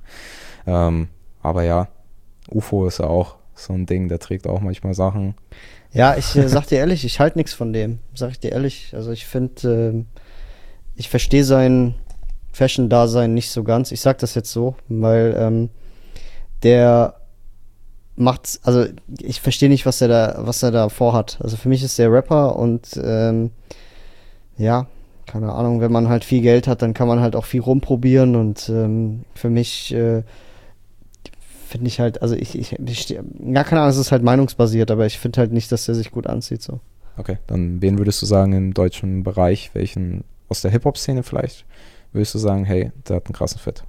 Aber ja, UFO ist ja auch so ein Ding, der trägt auch manchmal Sachen. ja, ich sag dir ehrlich, ich halte nichts von dem. Sag ich dir ehrlich. Also ich finde, ich verstehe sein Fashion-Dasein nicht so ganz. Ich sag das jetzt so, weil der macht's, also ich verstehe nicht, was er da vorhat. Also für mich ist der Rapper und ja, keine Ahnung, wenn man halt viel Geld hat, dann kann man halt auch viel rumprobieren und für mich finde ich halt, also ja, keine Ahnung, es ist halt meinungsbasiert, aber ich finde halt nicht, dass der sich gut anzieht, so. Okay, dann wen würdest du sagen im deutschen Bereich, welchen aus der Hip-Hop-Szene vielleicht, würdest du sagen, hey, der hat einen krassen Fit?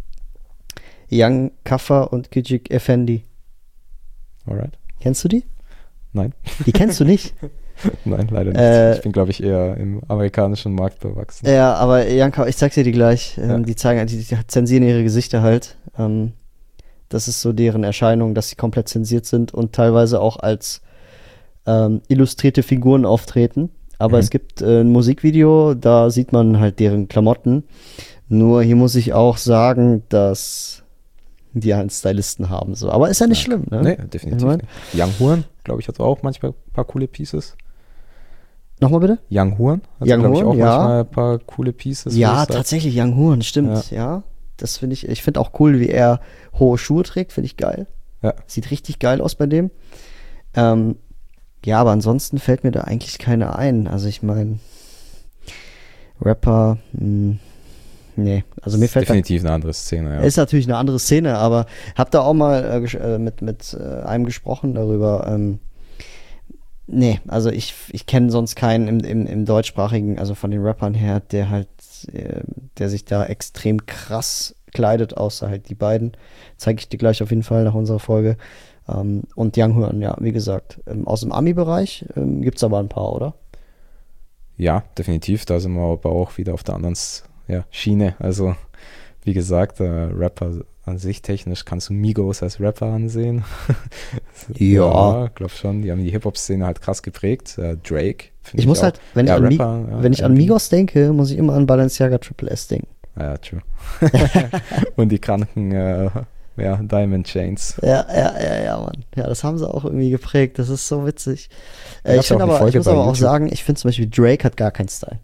Young Kaffer und Küçük Efendi. Alright? Kennst du die? Nein? Die kennst du nicht? Nein, leider nicht. Ich bin, glaube ich, eher im amerikanischen Markt bewachsen. Ja, aber Young Kaffer, ich zeig dir die gleich. Ja. Die zeigen, die zensieren ihre Gesichter halt. Das ist so deren Erscheinung, dass sie komplett zensiert sind und teilweise auch als illustrierte Figuren auftreten. Aber es gibt ein Musikvideo, da sieht man halt deren Klamotten. Nur hier muss ich auch sagen, dass die einen Stylisten haben. So. Aber ist ja nicht schlimm, ne? Nee, definitiv Ich mein, nicht. Young Horn, glaube ich, hat auch manchmal ein paar coole Pieces. Nochmal bitte? Young Horn hat, Young glaube ich, auch Horn, ja. manchmal ein paar coole Pieces. Ja, würde ich sagen. tatsächlich, Young Horn, stimmt, ja. Das finde ich finde auch cool, wie er hohe Schuhe trägt, finde ich geil. Ja. Sieht richtig geil aus bei dem. Ja, aber ansonsten fällt mir da eigentlich keiner ein. Also ich meine, Rapper, nee, also mir fällt da, Definitiv eine andere Szene, ja. ist natürlich eine andere Szene, aber hab da auch mal mit einem gesprochen darüber. Nee, also ich kenne sonst keinen im deutschsprachigen, also von den Rappern her, der halt, der sich da extrem krass kleidet, außer halt die beiden. Zeige ich dir gleich auf jeden Fall nach unserer Folge. Und Young Horn, ja, wie gesagt, aus dem Ami-Bereich gibt es aber ein paar, oder? Ja, definitiv. Da sind wir aber auch wieder auf der anderen Schiene. Also, wie gesagt, Rapper an sich technisch kannst du Migos als Rapper ansehen. Ja. Glaub schon. Die haben die Hip-Hop-Szene halt krass geprägt. Drake. Ich muss halt, wenn ich an R&B. Migos denke, muss ich immer an Balenciaga Triple S denken. Ja, true. Und die kranken Diamond Chains. Ja, Mann. Ja, das haben sie auch irgendwie geprägt. Das ist so witzig. Da gab's Ich finde auch eine aber, ich Folge muss bei aber auch YouTube. sagen, ich finde zum Beispiel Drake hat gar keinen Style.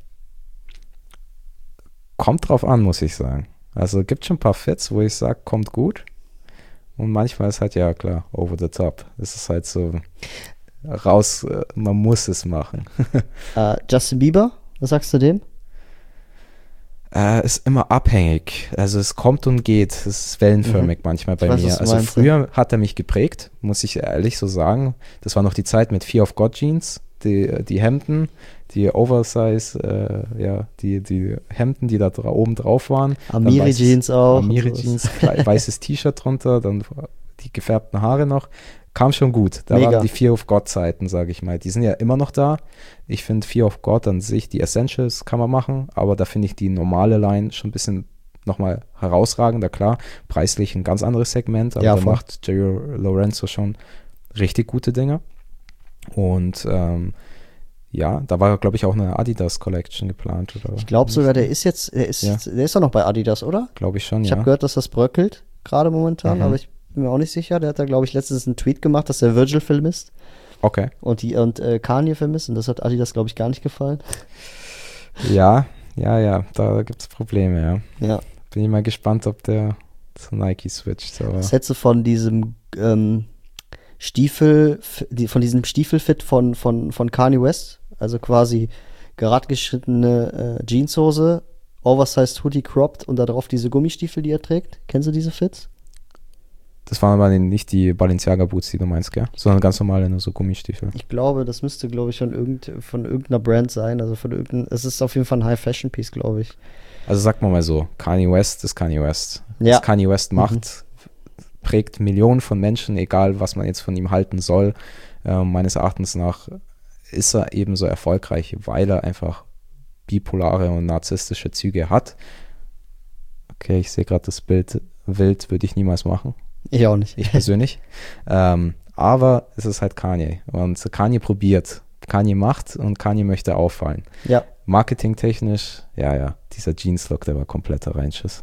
Kommt drauf an, muss ich sagen. Also gibt schon ein paar Fits, wo ich sage, kommt gut. Und manchmal ist halt, ja klar, over the top. Es ist halt so raus, man muss es machen. Justin Bieber, was sagst du dem? Ist immer abhängig. Also es kommt und geht. Es ist wellenförmig manchmal bei Ich weiß, mir. was du Also meinst, früher hat er mich geprägt, muss ich ehrlich so sagen. Das war noch die Zeit mit Fear of God Jeans, die Hemden, die Oversize, die Hemden, die da oben drauf waren. Dann Amiri Jeans auch. Amiri und sowas. Jeans, weißes T-Shirt drunter, dann die gefärbten Haare noch. Kam schon gut. Da Mega. waren die Fear of God Zeiten, sage ich mal. Die sind ja immer noch da. Ich finde Fear of God an sich, die Essentials kann man machen, aber da finde ich die normale Line schon ein bisschen nochmal herausragender. Klar, preislich ein ganz anderes Segment, aber Ja, da voll. macht Jerry Lorenzo schon richtig gute Dinge. Und da war, glaube ich, auch eine Adidas Collection geplant. Oder? Ich glaube sogar, der ist Ja. der ist doch noch bei Adidas, oder? Glaube ich schon, Ich ja. habe gehört, dass das bröckelt, gerade momentan, Mhm. aber ich bin mir auch nicht sicher. Der hat da, glaube ich, letztens einen Tweet gemacht, dass der Virgil vermisst Okay. und Kanye vermisst und das hat Adidas, glaube ich, gar nicht gefallen. Ja, da gibt es Probleme, ja. Ja. Bin ich mal gespannt, ob der zu Nike switcht. Aber Was hältst du von diesem von diesem Stiefelfit von Kanye West? Also quasi gerade geschnittene Jeanshose, Oversized Hoodie cropped und da drauf diese Gummistiefel, die er trägt. Kennst du diese Fits? Das waren aber nicht die Balenciaga Boots, die du meinst, gell? Sondern ganz normale, nur so Gummistiefel. Ich glaube, das müsste, glaube ich, von irgendeiner Brand sein. Also es ist auf jeden Fall ein High-Fashion-Piece, glaube ich. Also sagt man mal so, Kanye West ist Kanye West. Ja. Was Kanye West macht, prägt Millionen von Menschen, egal was man jetzt von ihm halten soll. Meines Erachtens nach ist er ebenso erfolgreich, weil er einfach bipolare und narzisstische Züge hat. Okay, ich sehe gerade das Bild, wild würde ich niemals machen. Ich auch nicht. Ich persönlich. Aber es ist halt Kanye. Und Kanye probiert. Kanye macht und Kanye möchte auffallen. Ja. Marketingtechnisch, ja, dieser Jeans-Look, der war kompletter Reinschiss.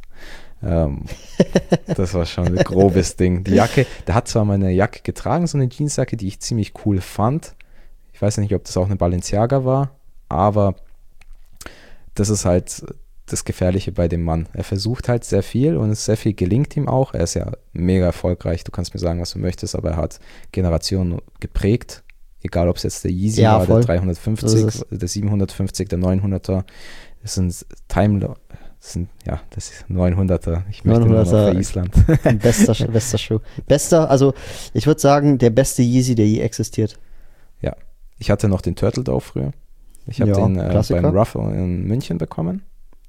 Das war schon ein grobes Ding. Die Jacke, der hat zwar mal eine Jacke getragen, so eine Jeansjacke, die ich ziemlich cool fand. Ich weiß nicht, ob das auch eine Balenciaga war, aber das ist halt das Gefährliche bei dem Mann. Er versucht halt sehr viel und sehr viel gelingt ihm auch. Er ist ja mega erfolgreich, du kannst mir sagen, was du möchtest, aber er hat Generationen geprägt. Egal, ob es jetzt der Yeezy war, voll. der 350, der 750, der 900er. Das sind das ist 900er. Ich möchte nur noch für Island. Bester Schuh. Also ich würde sagen, der beste Yeezy, der je existiert. Ja, ich hatte noch den Turtle Dove früher. Ich habe den beim Ruff in München bekommen.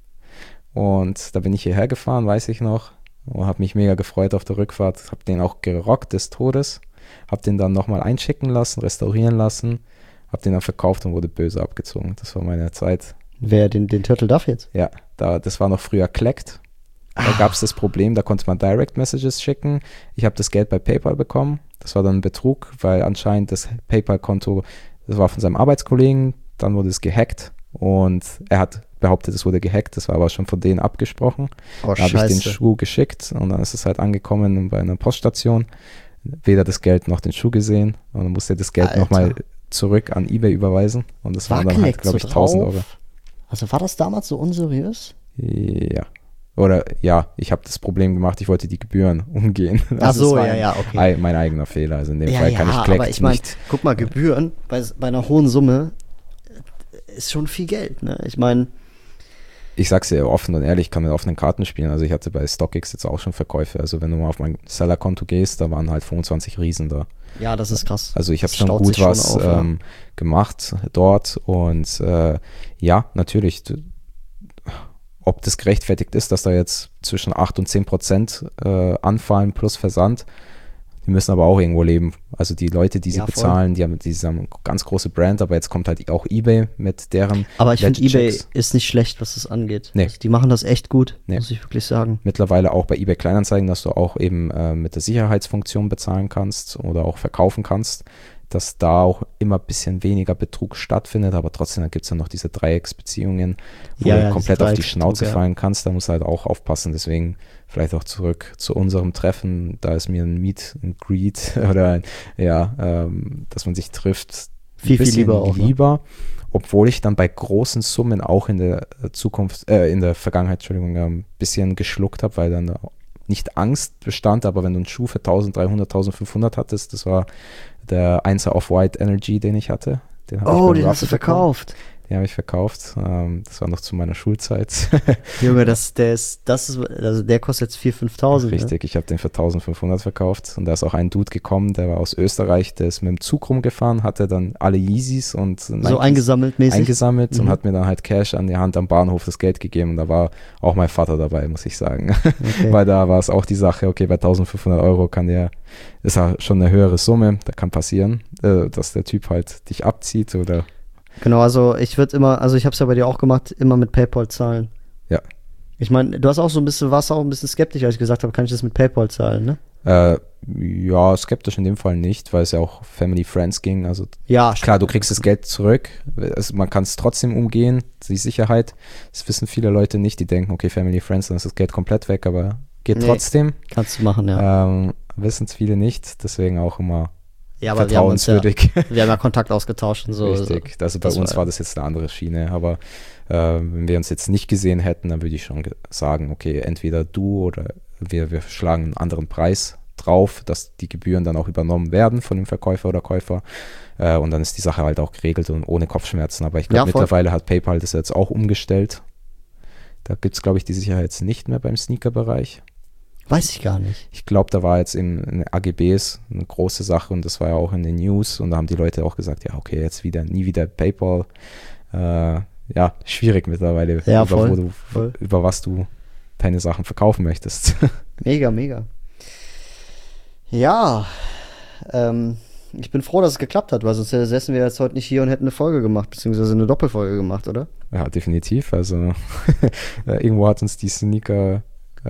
Und da bin ich hierher gefahren, weiß ich noch. Und habe mich mega gefreut auf der Rückfahrt. Habe den auch gerockt des Todes. Habe den dann nochmal einschicken lassen, restaurieren lassen. Habe den dann verkauft und wurde böse abgezogen. Das war meine Zeit. Wer, den Turtle Dove jetzt? Ja, das war noch früher Collect. Da gab es das Problem, da konnte man Direct Messages schicken. Ich habe das Geld bei PayPal bekommen. Das war dann ein Betrug, weil anscheinend das PayPal-Konto, das war von seinem Arbeitskollegen, dann wurde es gehackt und er hat behauptet, es wurde gehackt, das war aber schon von denen abgesprochen. Oh, da habe ich den Schuh geschickt und dann ist es halt angekommen bei einer Poststation. Weder das Geld noch den Schuh gesehen und dann musste das Geld nochmal zurück an eBay überweisen und das waren dann halt, glaube ich, 1.000 Euro. Also war das damals so unseriös? Ja. Oder ja, ich habe das Problem gemacht, ich wollte die Gebühren umgehen. Ach so, okay. Mein eigener Fehler, also in dem Fall kann ich Collect aber ich meine, guck mal, Gebühren bei einer hohen Summe ist schon viel Geld, ne? Ich meine, ich sag's dir offen und ehrlich, ich kann mit offenen Karten spielen. Also ich hatte bei StockX jetzt auch schon Verkäufe. Also wenn du mal auf mein Seller-Konto gehst, da waren halt 25 Riesen da. Ja, das ist krass. Also ich habe schon gut was gemacht dort und ja, natürlich, ob das gerechtfertigt ist, dass da jetzt zwischen 8 und 10% anfallen plus Versand, die müssen aber auch irgendwo leben. Also die Leute, die sie bezahlen, die haben eine ganz große Brand, aber jetzt kommt halt auch eBay mit deren. Aber ich finde, eBay ist nicht schlecht, was das angeht. Nee. Also die machen das echt gut, muss ich wirklich sagen. Mittlerweile auch bei eBay Kleinanzeigen, dass du auch eben mit der Sicherheitsfunktion bezahlen kannst oder auch verkaufen kannst, dass da auch immer ein bisschen weniger Betrug stattfindet, aber trotzdem gibt es dann noch diese Dreiecksbeziehungen, wo du komplett auf die Schnauze fallen kannst, da musst du halt auch aufpassen, deswegen vielleicht auch zurück zu unserem Treffen, da ist mir ein Meet and Greet oder dass man sich trifft, viel lieber auch. Ne? Obwohl ich dann bei großen Summen auch in der Vergangenheit, ein bisschen geschluckt habe, weil dann nicht Angst bestand, aber wenn du einen Schuh für 1.300, 1.500 hattest, das war der 1er Off-White Energy, den ich hatte. Den hast du verkauft. Den habe ich verkauft. Das war noch zu meiner Schulzeit. Junge, der kostet jetzt 4.000, 5.000. Richtig, ich habe den für 1.500 verkauft. Und da ist auch ein Dude gekommen, der war aus Österreich, der ist mit dem Zug rumgefahren, hatte dann alle Yeezys und so eingesammelt und hat mir dann halt Cash an die Hand am Bahnhof das Geld gegeben. Und da war auch mein Vater dabei, muss ich sagen. Okay. Weil da war es auch die Sache, okay, bei 1.500 Euro ist ja schon eine höhere Summe, da kann passieren, dass der Typ halt dich abzieht oder. Genau, also ich habe es ja bei dir auch gemacht, immer mit PayPal zahlen. Ja. Ich meine, warst auch ein bisschen skeptisch, als ich gesagt habe, kann ich das mit PayPal zahlen, ne? Ja, skeptisch in dem Fall nicht, weil es ja auch Family Friends ging. Also ja, klar, du kriegst das Geld zurück, man kann es trotzdem umgehen, die Sicherheit. Das wissen viele Leute nicht, die denken, okay, Family Friends, dann ist das Geld komplett weg, aber geht trotzdem. Kannst du machen, ja. Wissen es viele nicht, deswegen auch immer aber vertrauenswürdig. Wir haben ja Kontakt ausgetauscht und so. Richtig, also bei uns war das jetzt eine andere Schiene, aber wenn wir uns jetzt nicht gesehen hätten, dann würde ich schon sagen, okay, entweder du oder wir schlagen einen anderen Preis drauf, dass die Gebühren dann auch übernommen werden von dem Verkäufer oder Käufer und dann ist die Sache halt auch geregelt und ohne Kopfschmerzen, aber ich glaube mittlerweile hat PayPal das jetzt auch umgestellt. Da gibt es, glaube ich, die Sicherheit jetzt nicht mehr beim Sneaker-Bereich. Weiß ich gar nicht. Ich glaube, da war jetzt in AGBs eine große Sache und das war ja auch in den News und da haben die Leute auch gesagt, ja, okay, jetzt nie wieder PayPal. Ja, schwierig mittlerweile, Ja, über was du deine Sachen verkaufen möchtest. Mega, mega. Ja, ich bin froh, dass es geklappt hat, weil sonst säßen wir jetzt heute nicht hier und hätten eine Folge gemacht, beziehungsweise eine Doppelfolge gemacht, oder? Ja, definitiv. Also irgendwo hat uns die Sneaker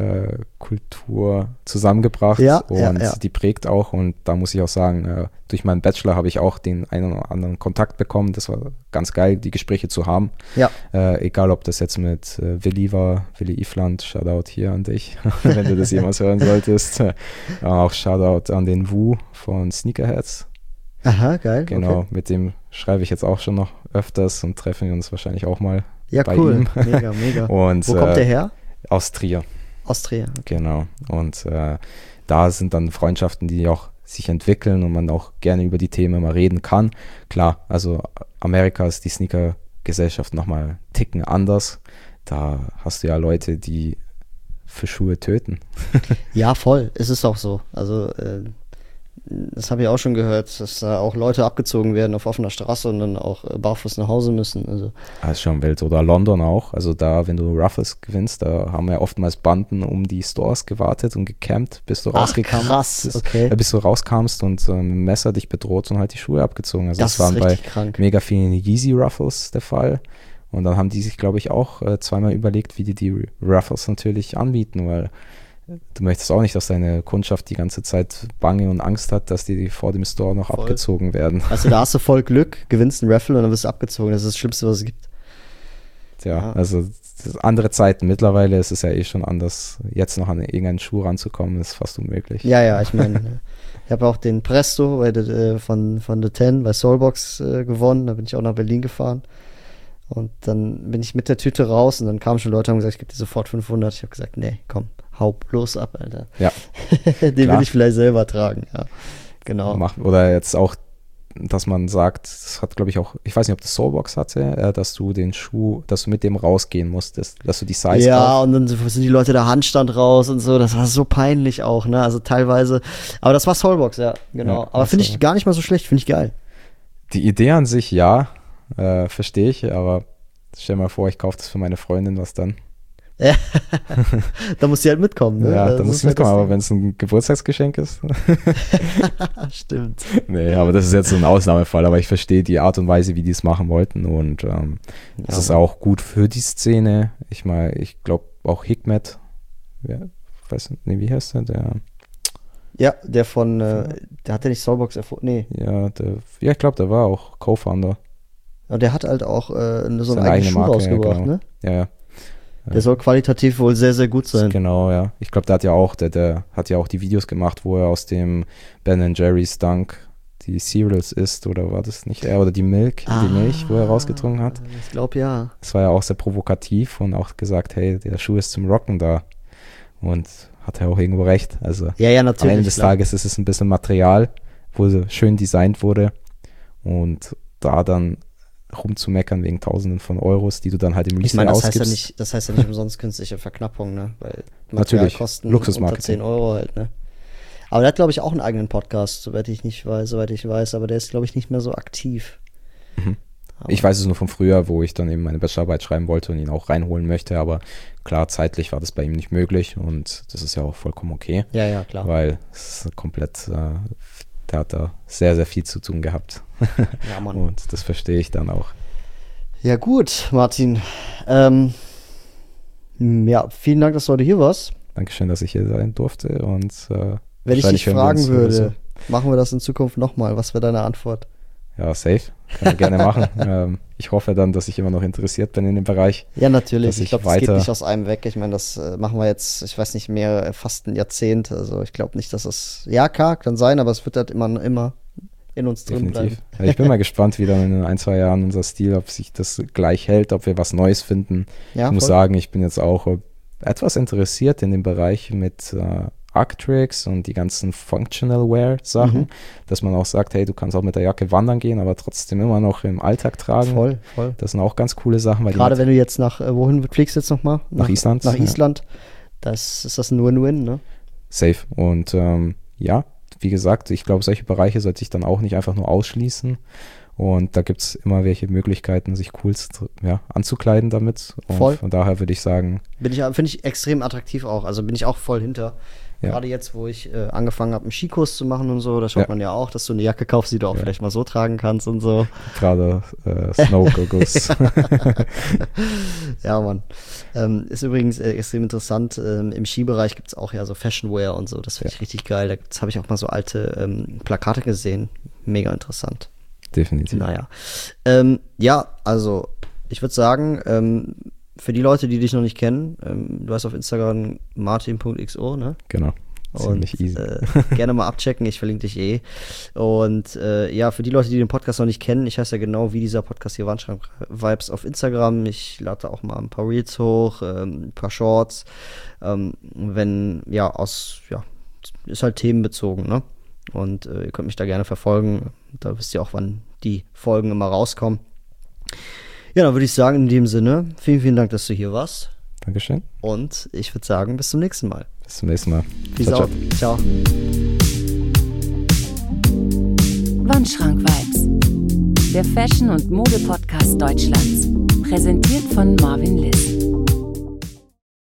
Kultur zusammengebracht und die prägt auch und da muss ich auch sagen, durch meinen Bachelor habe ich auch den einen oder anderen Kontakt bekommen, das war ganz geil, die Gespräche zu haben, egal ob das jetzt mit Willi war, Willi Ifland, Shoutout hier an dich, wenn du das jemals hören solltest, auch Shoutout an den Wu von Sneakerheads. Aha, geil. Genau, okay. Mit dem schreibe ich jetzt auch schon noch öfters und treffen wir uns wahrscheinlich auch mal bei cool. ihm. Mega, mega. Und, wo kommt der her? Aus Trier. Aus Trier. Okay. Genau. Und da sind dann Freundschaften, die auch sich entwickeln und man auch gerne über die Themen mal reden kann. Klar, also Amerika ist die Sneaker-Gesellschaft nochmal einen Ticken anders. Da hast du ja Leute, die für Schuhe töten. Ja, voll. Es ist auch so. Also das habe ich auch schon gehört, dass da auch Leute abgezogen werden auf offener Straße und dann auch barfuß nach Hause müssen. Also. Das ist schon wild. Oder London auch. Also da, wenn du Ruffles gewinnst, da haben ja oftmals Banden um die Stores gewartet und gecampt, bis du rausgekommen krass, okay. Bis du rauskamst und mit einem Messer dich bedroht und halt die Schuhe abgezogen. Also das waren bei krank. Mega vielen Yeezy Ruffles der Fall. Und dann haben die sich, glaube ich, auch zweimal überlegt, wie die Ruffles natürlich anbieten, weil du möchtest auch nicht, dass deine Kundschaft die ganze Zeit Bange und Angst hat, dass die vor dem Store noch abgezogen werden. Also da hast du voll Glück, gewinnst einen Raffle und dann wirst du abgezogen. Das ist das Schlimmste, was es gibt. Tja, also das sind andere Zeiten. Mittlerweile ist es ja eh schon anders. Jetzt noch an irgendeinen Schuh ranzukommen, ist fast unmöglich. Ja, ich meine, ich habe auch den Presto von The Ten bei Soulbox gewonnen. Da bin ich auch nach Berlin gefahren. Und dann bin ich mit der Tüte raus und dann kamen schon Leute und haben gesagt, ich gebe dir sofort 500. Ich habe gesagt, nee, komm, hau bloß ab, Alter. Ja. Den will ich vielleicht selber tragen, ja. Genau. Oder jetzt auch, dass man sagt, das hat, glaube ich, auch, ich weiß nicht, ob das Soulbox hatte, dass du den Schuh, dass du mit dem rausgehen musstest, dass du die Size Ja, und dann sind die Leute da Handstand raus und so, das war so peinlich auch, ne, also teilweise, aber das war Soulbox, ja, genau. Ja, aber finde ich gar nicht mal so schlecht, finde ich geil. Die Idee an sich, ja, verstehe ich, aber stell mal vor, ich kaufe das für meine Freundin, was dann? Ja. Da muss sie halt mitkommen, ne? Ja, da muss sie mitkommen, aber wenn es ein Geburtstagsgeschenk ist. Stimmt. Nee, aber das ist jetzt so ein Ausnahmefall, aber ich verstehe die Art und Weise, wie die es machen wollten und das ist auch gut für die Szene. Ich meine, ich glaube auch Hikmet, weiß nicht, wie heißt der? Ja, der von, der hat ja nicht Soulbox erfunden, nee. Ja, ich glaube, der war auch Co-Founder. Und der hat halt auch so einen eigenen Schuh rausgebracht, genau. Ne? Ja. Der soll qualitativ wohl sehr, sehr gut sein. Genau, ja. Ich glaube, der hat ja auch die Videos gemacht, wo er aus dem Ben & Jerry's Dunk die Cereals isst, oder war das nicht er? Oder die Milch, wo er rausgetrunken hat. Ich glaube, ja. Das war ja auch sehr provokativ und auch gesagt, hey, der Schuh ist zum Rocken da. Und hat er auch irgendwo recht. Also ja, natürlich, am Ende des Tages ist es ein bisschen Material, wo schön designt wurde und da dann rumzumeckern wegen Tausenden von Euros, die du dann halt im Resale ausgibst. Das heißt ja nicht umsonst künstliche Verknappung, ne? Weil Materialkosten unter 10 Euro halt, ne? Aber der hat, glaube ich, auch einen eigenen Podcast, soweit ich weiß, aber der ist, glaube ich, nicht mehr so aktiv. Mhm. Ich weiß es nur von früher, wo ich dann eben meine Bachelorarbeit schreiben wollte und ihn auch reinholen möchte, aber klar, zeitlich war das bei ihm nicht möglich und das ist ja auch vollkommen okay. Ja, klar. Weil es ist komplett, der hat da sehr, sehr viel zu tun gehabt. Ja, Mann. Und das verstehe ich dann auch. Ja, gut, Martin. Ja, vielen Dank, dass du heute hier warst. Dankeschön, dass ich hier sein durfte und wenn ich dich fragen würde, machen wir das in Zukunft nochmal, was wäre deine Antwort? Ja, safe. Können wir gerne machen. Ich hoffe dann, dass ich immer noch interessiert bin in dem Bereich. Ja, natürlich. Ich glaube, das geht nicht aus einem weg. Ich meine, das machen wir jetzt, ich weiß nicht mehr, fast ein Jahrzehnt. Also ich glaube nicht, dass es, ja, klar, kann sein, aber es wird halt immer in uns drin bleiben. Ja, ich bin mal gespannt, wie dann in 1-2 Jahren unser Stil, ob sich das gleich hält, ob wir was Neues finden. Ja, ich muss sagen, ich bin jetzt auch etwas interessiert in dem Bereich mit Arc'teryx und die ganzen Functional Wear Sachen, dass man auch sagt, hey, du kannst auch mit der Jacke wandern gehen, aber trotzdem immer noch im Alltag tragen. Voll. Das sind auch ganz coole Sachen. Weil gerade wenn du jetzt wohin fliegst du jetzt nochmal? Nach Island. Nach Island. Ist das ein Win-Win, ne? safe. Und ja, wie gesagt, ich glaube, solche Bereiche sollte ich dann auch nicht einfach nur ausschließen. Und da gibt es immer welche Möglichkeiten, sich cool anzukleiden damit. Und Voll. von daher würde ich sagen. Finde ich extrem attraktiv auch. Also bin ich auch voll hinter. Ja. Gerade jetzt, wo ich angefangen habe, einen Skikurs zu machen und so, da schaut man ja auch, dass du eine Jacke kaufst, die du auch vielleicht mal so tragen kannst und so. Gerade Snow-Goggles. Ja, Mann. Ist übrigens extrem interessant. Im Skibereich gibt es auch ja so Fashionwear und so. Das finde ich richtig geil. Da habe ich auch mal so alte Plakate gesehen. Mega interessant. Definitiv. Naja. Ja, also ich würde sagen, für die Leute, die dich noch nicht kennen, du hast auf Instagram martin.xo, ne? Genau. Ziemlich easy. Gerne mal abchecken, ich verlinke dich eh. Und ja, für die Leute, die den Podcast noch nicht kennen, ich heiße ja genau wie dieser Podcast hier, Wandschrank-Vibes auf Instagram. Ich lade da auch mal ein paar Reels hoch, ein paar Shorts. Ist halt themenbezogen, ne? Und ihr könnt mich da gerne verfolgen. Da wisst ihr auch, wann die Folgen immer rauskommen. Ja, dann würde ich sagen, in dem Sinne, vielen, vielen Dank, dass du hier warst. Dankeschön. Und ich würde sagen, bis zum nächsten Mal. Bis zum nächsten Mal. Peace out. Ciao. Wandschrank-Vibes, der Fashion- und Mode-Podcast Deutschlands. Präsentiert von Marvin Liss.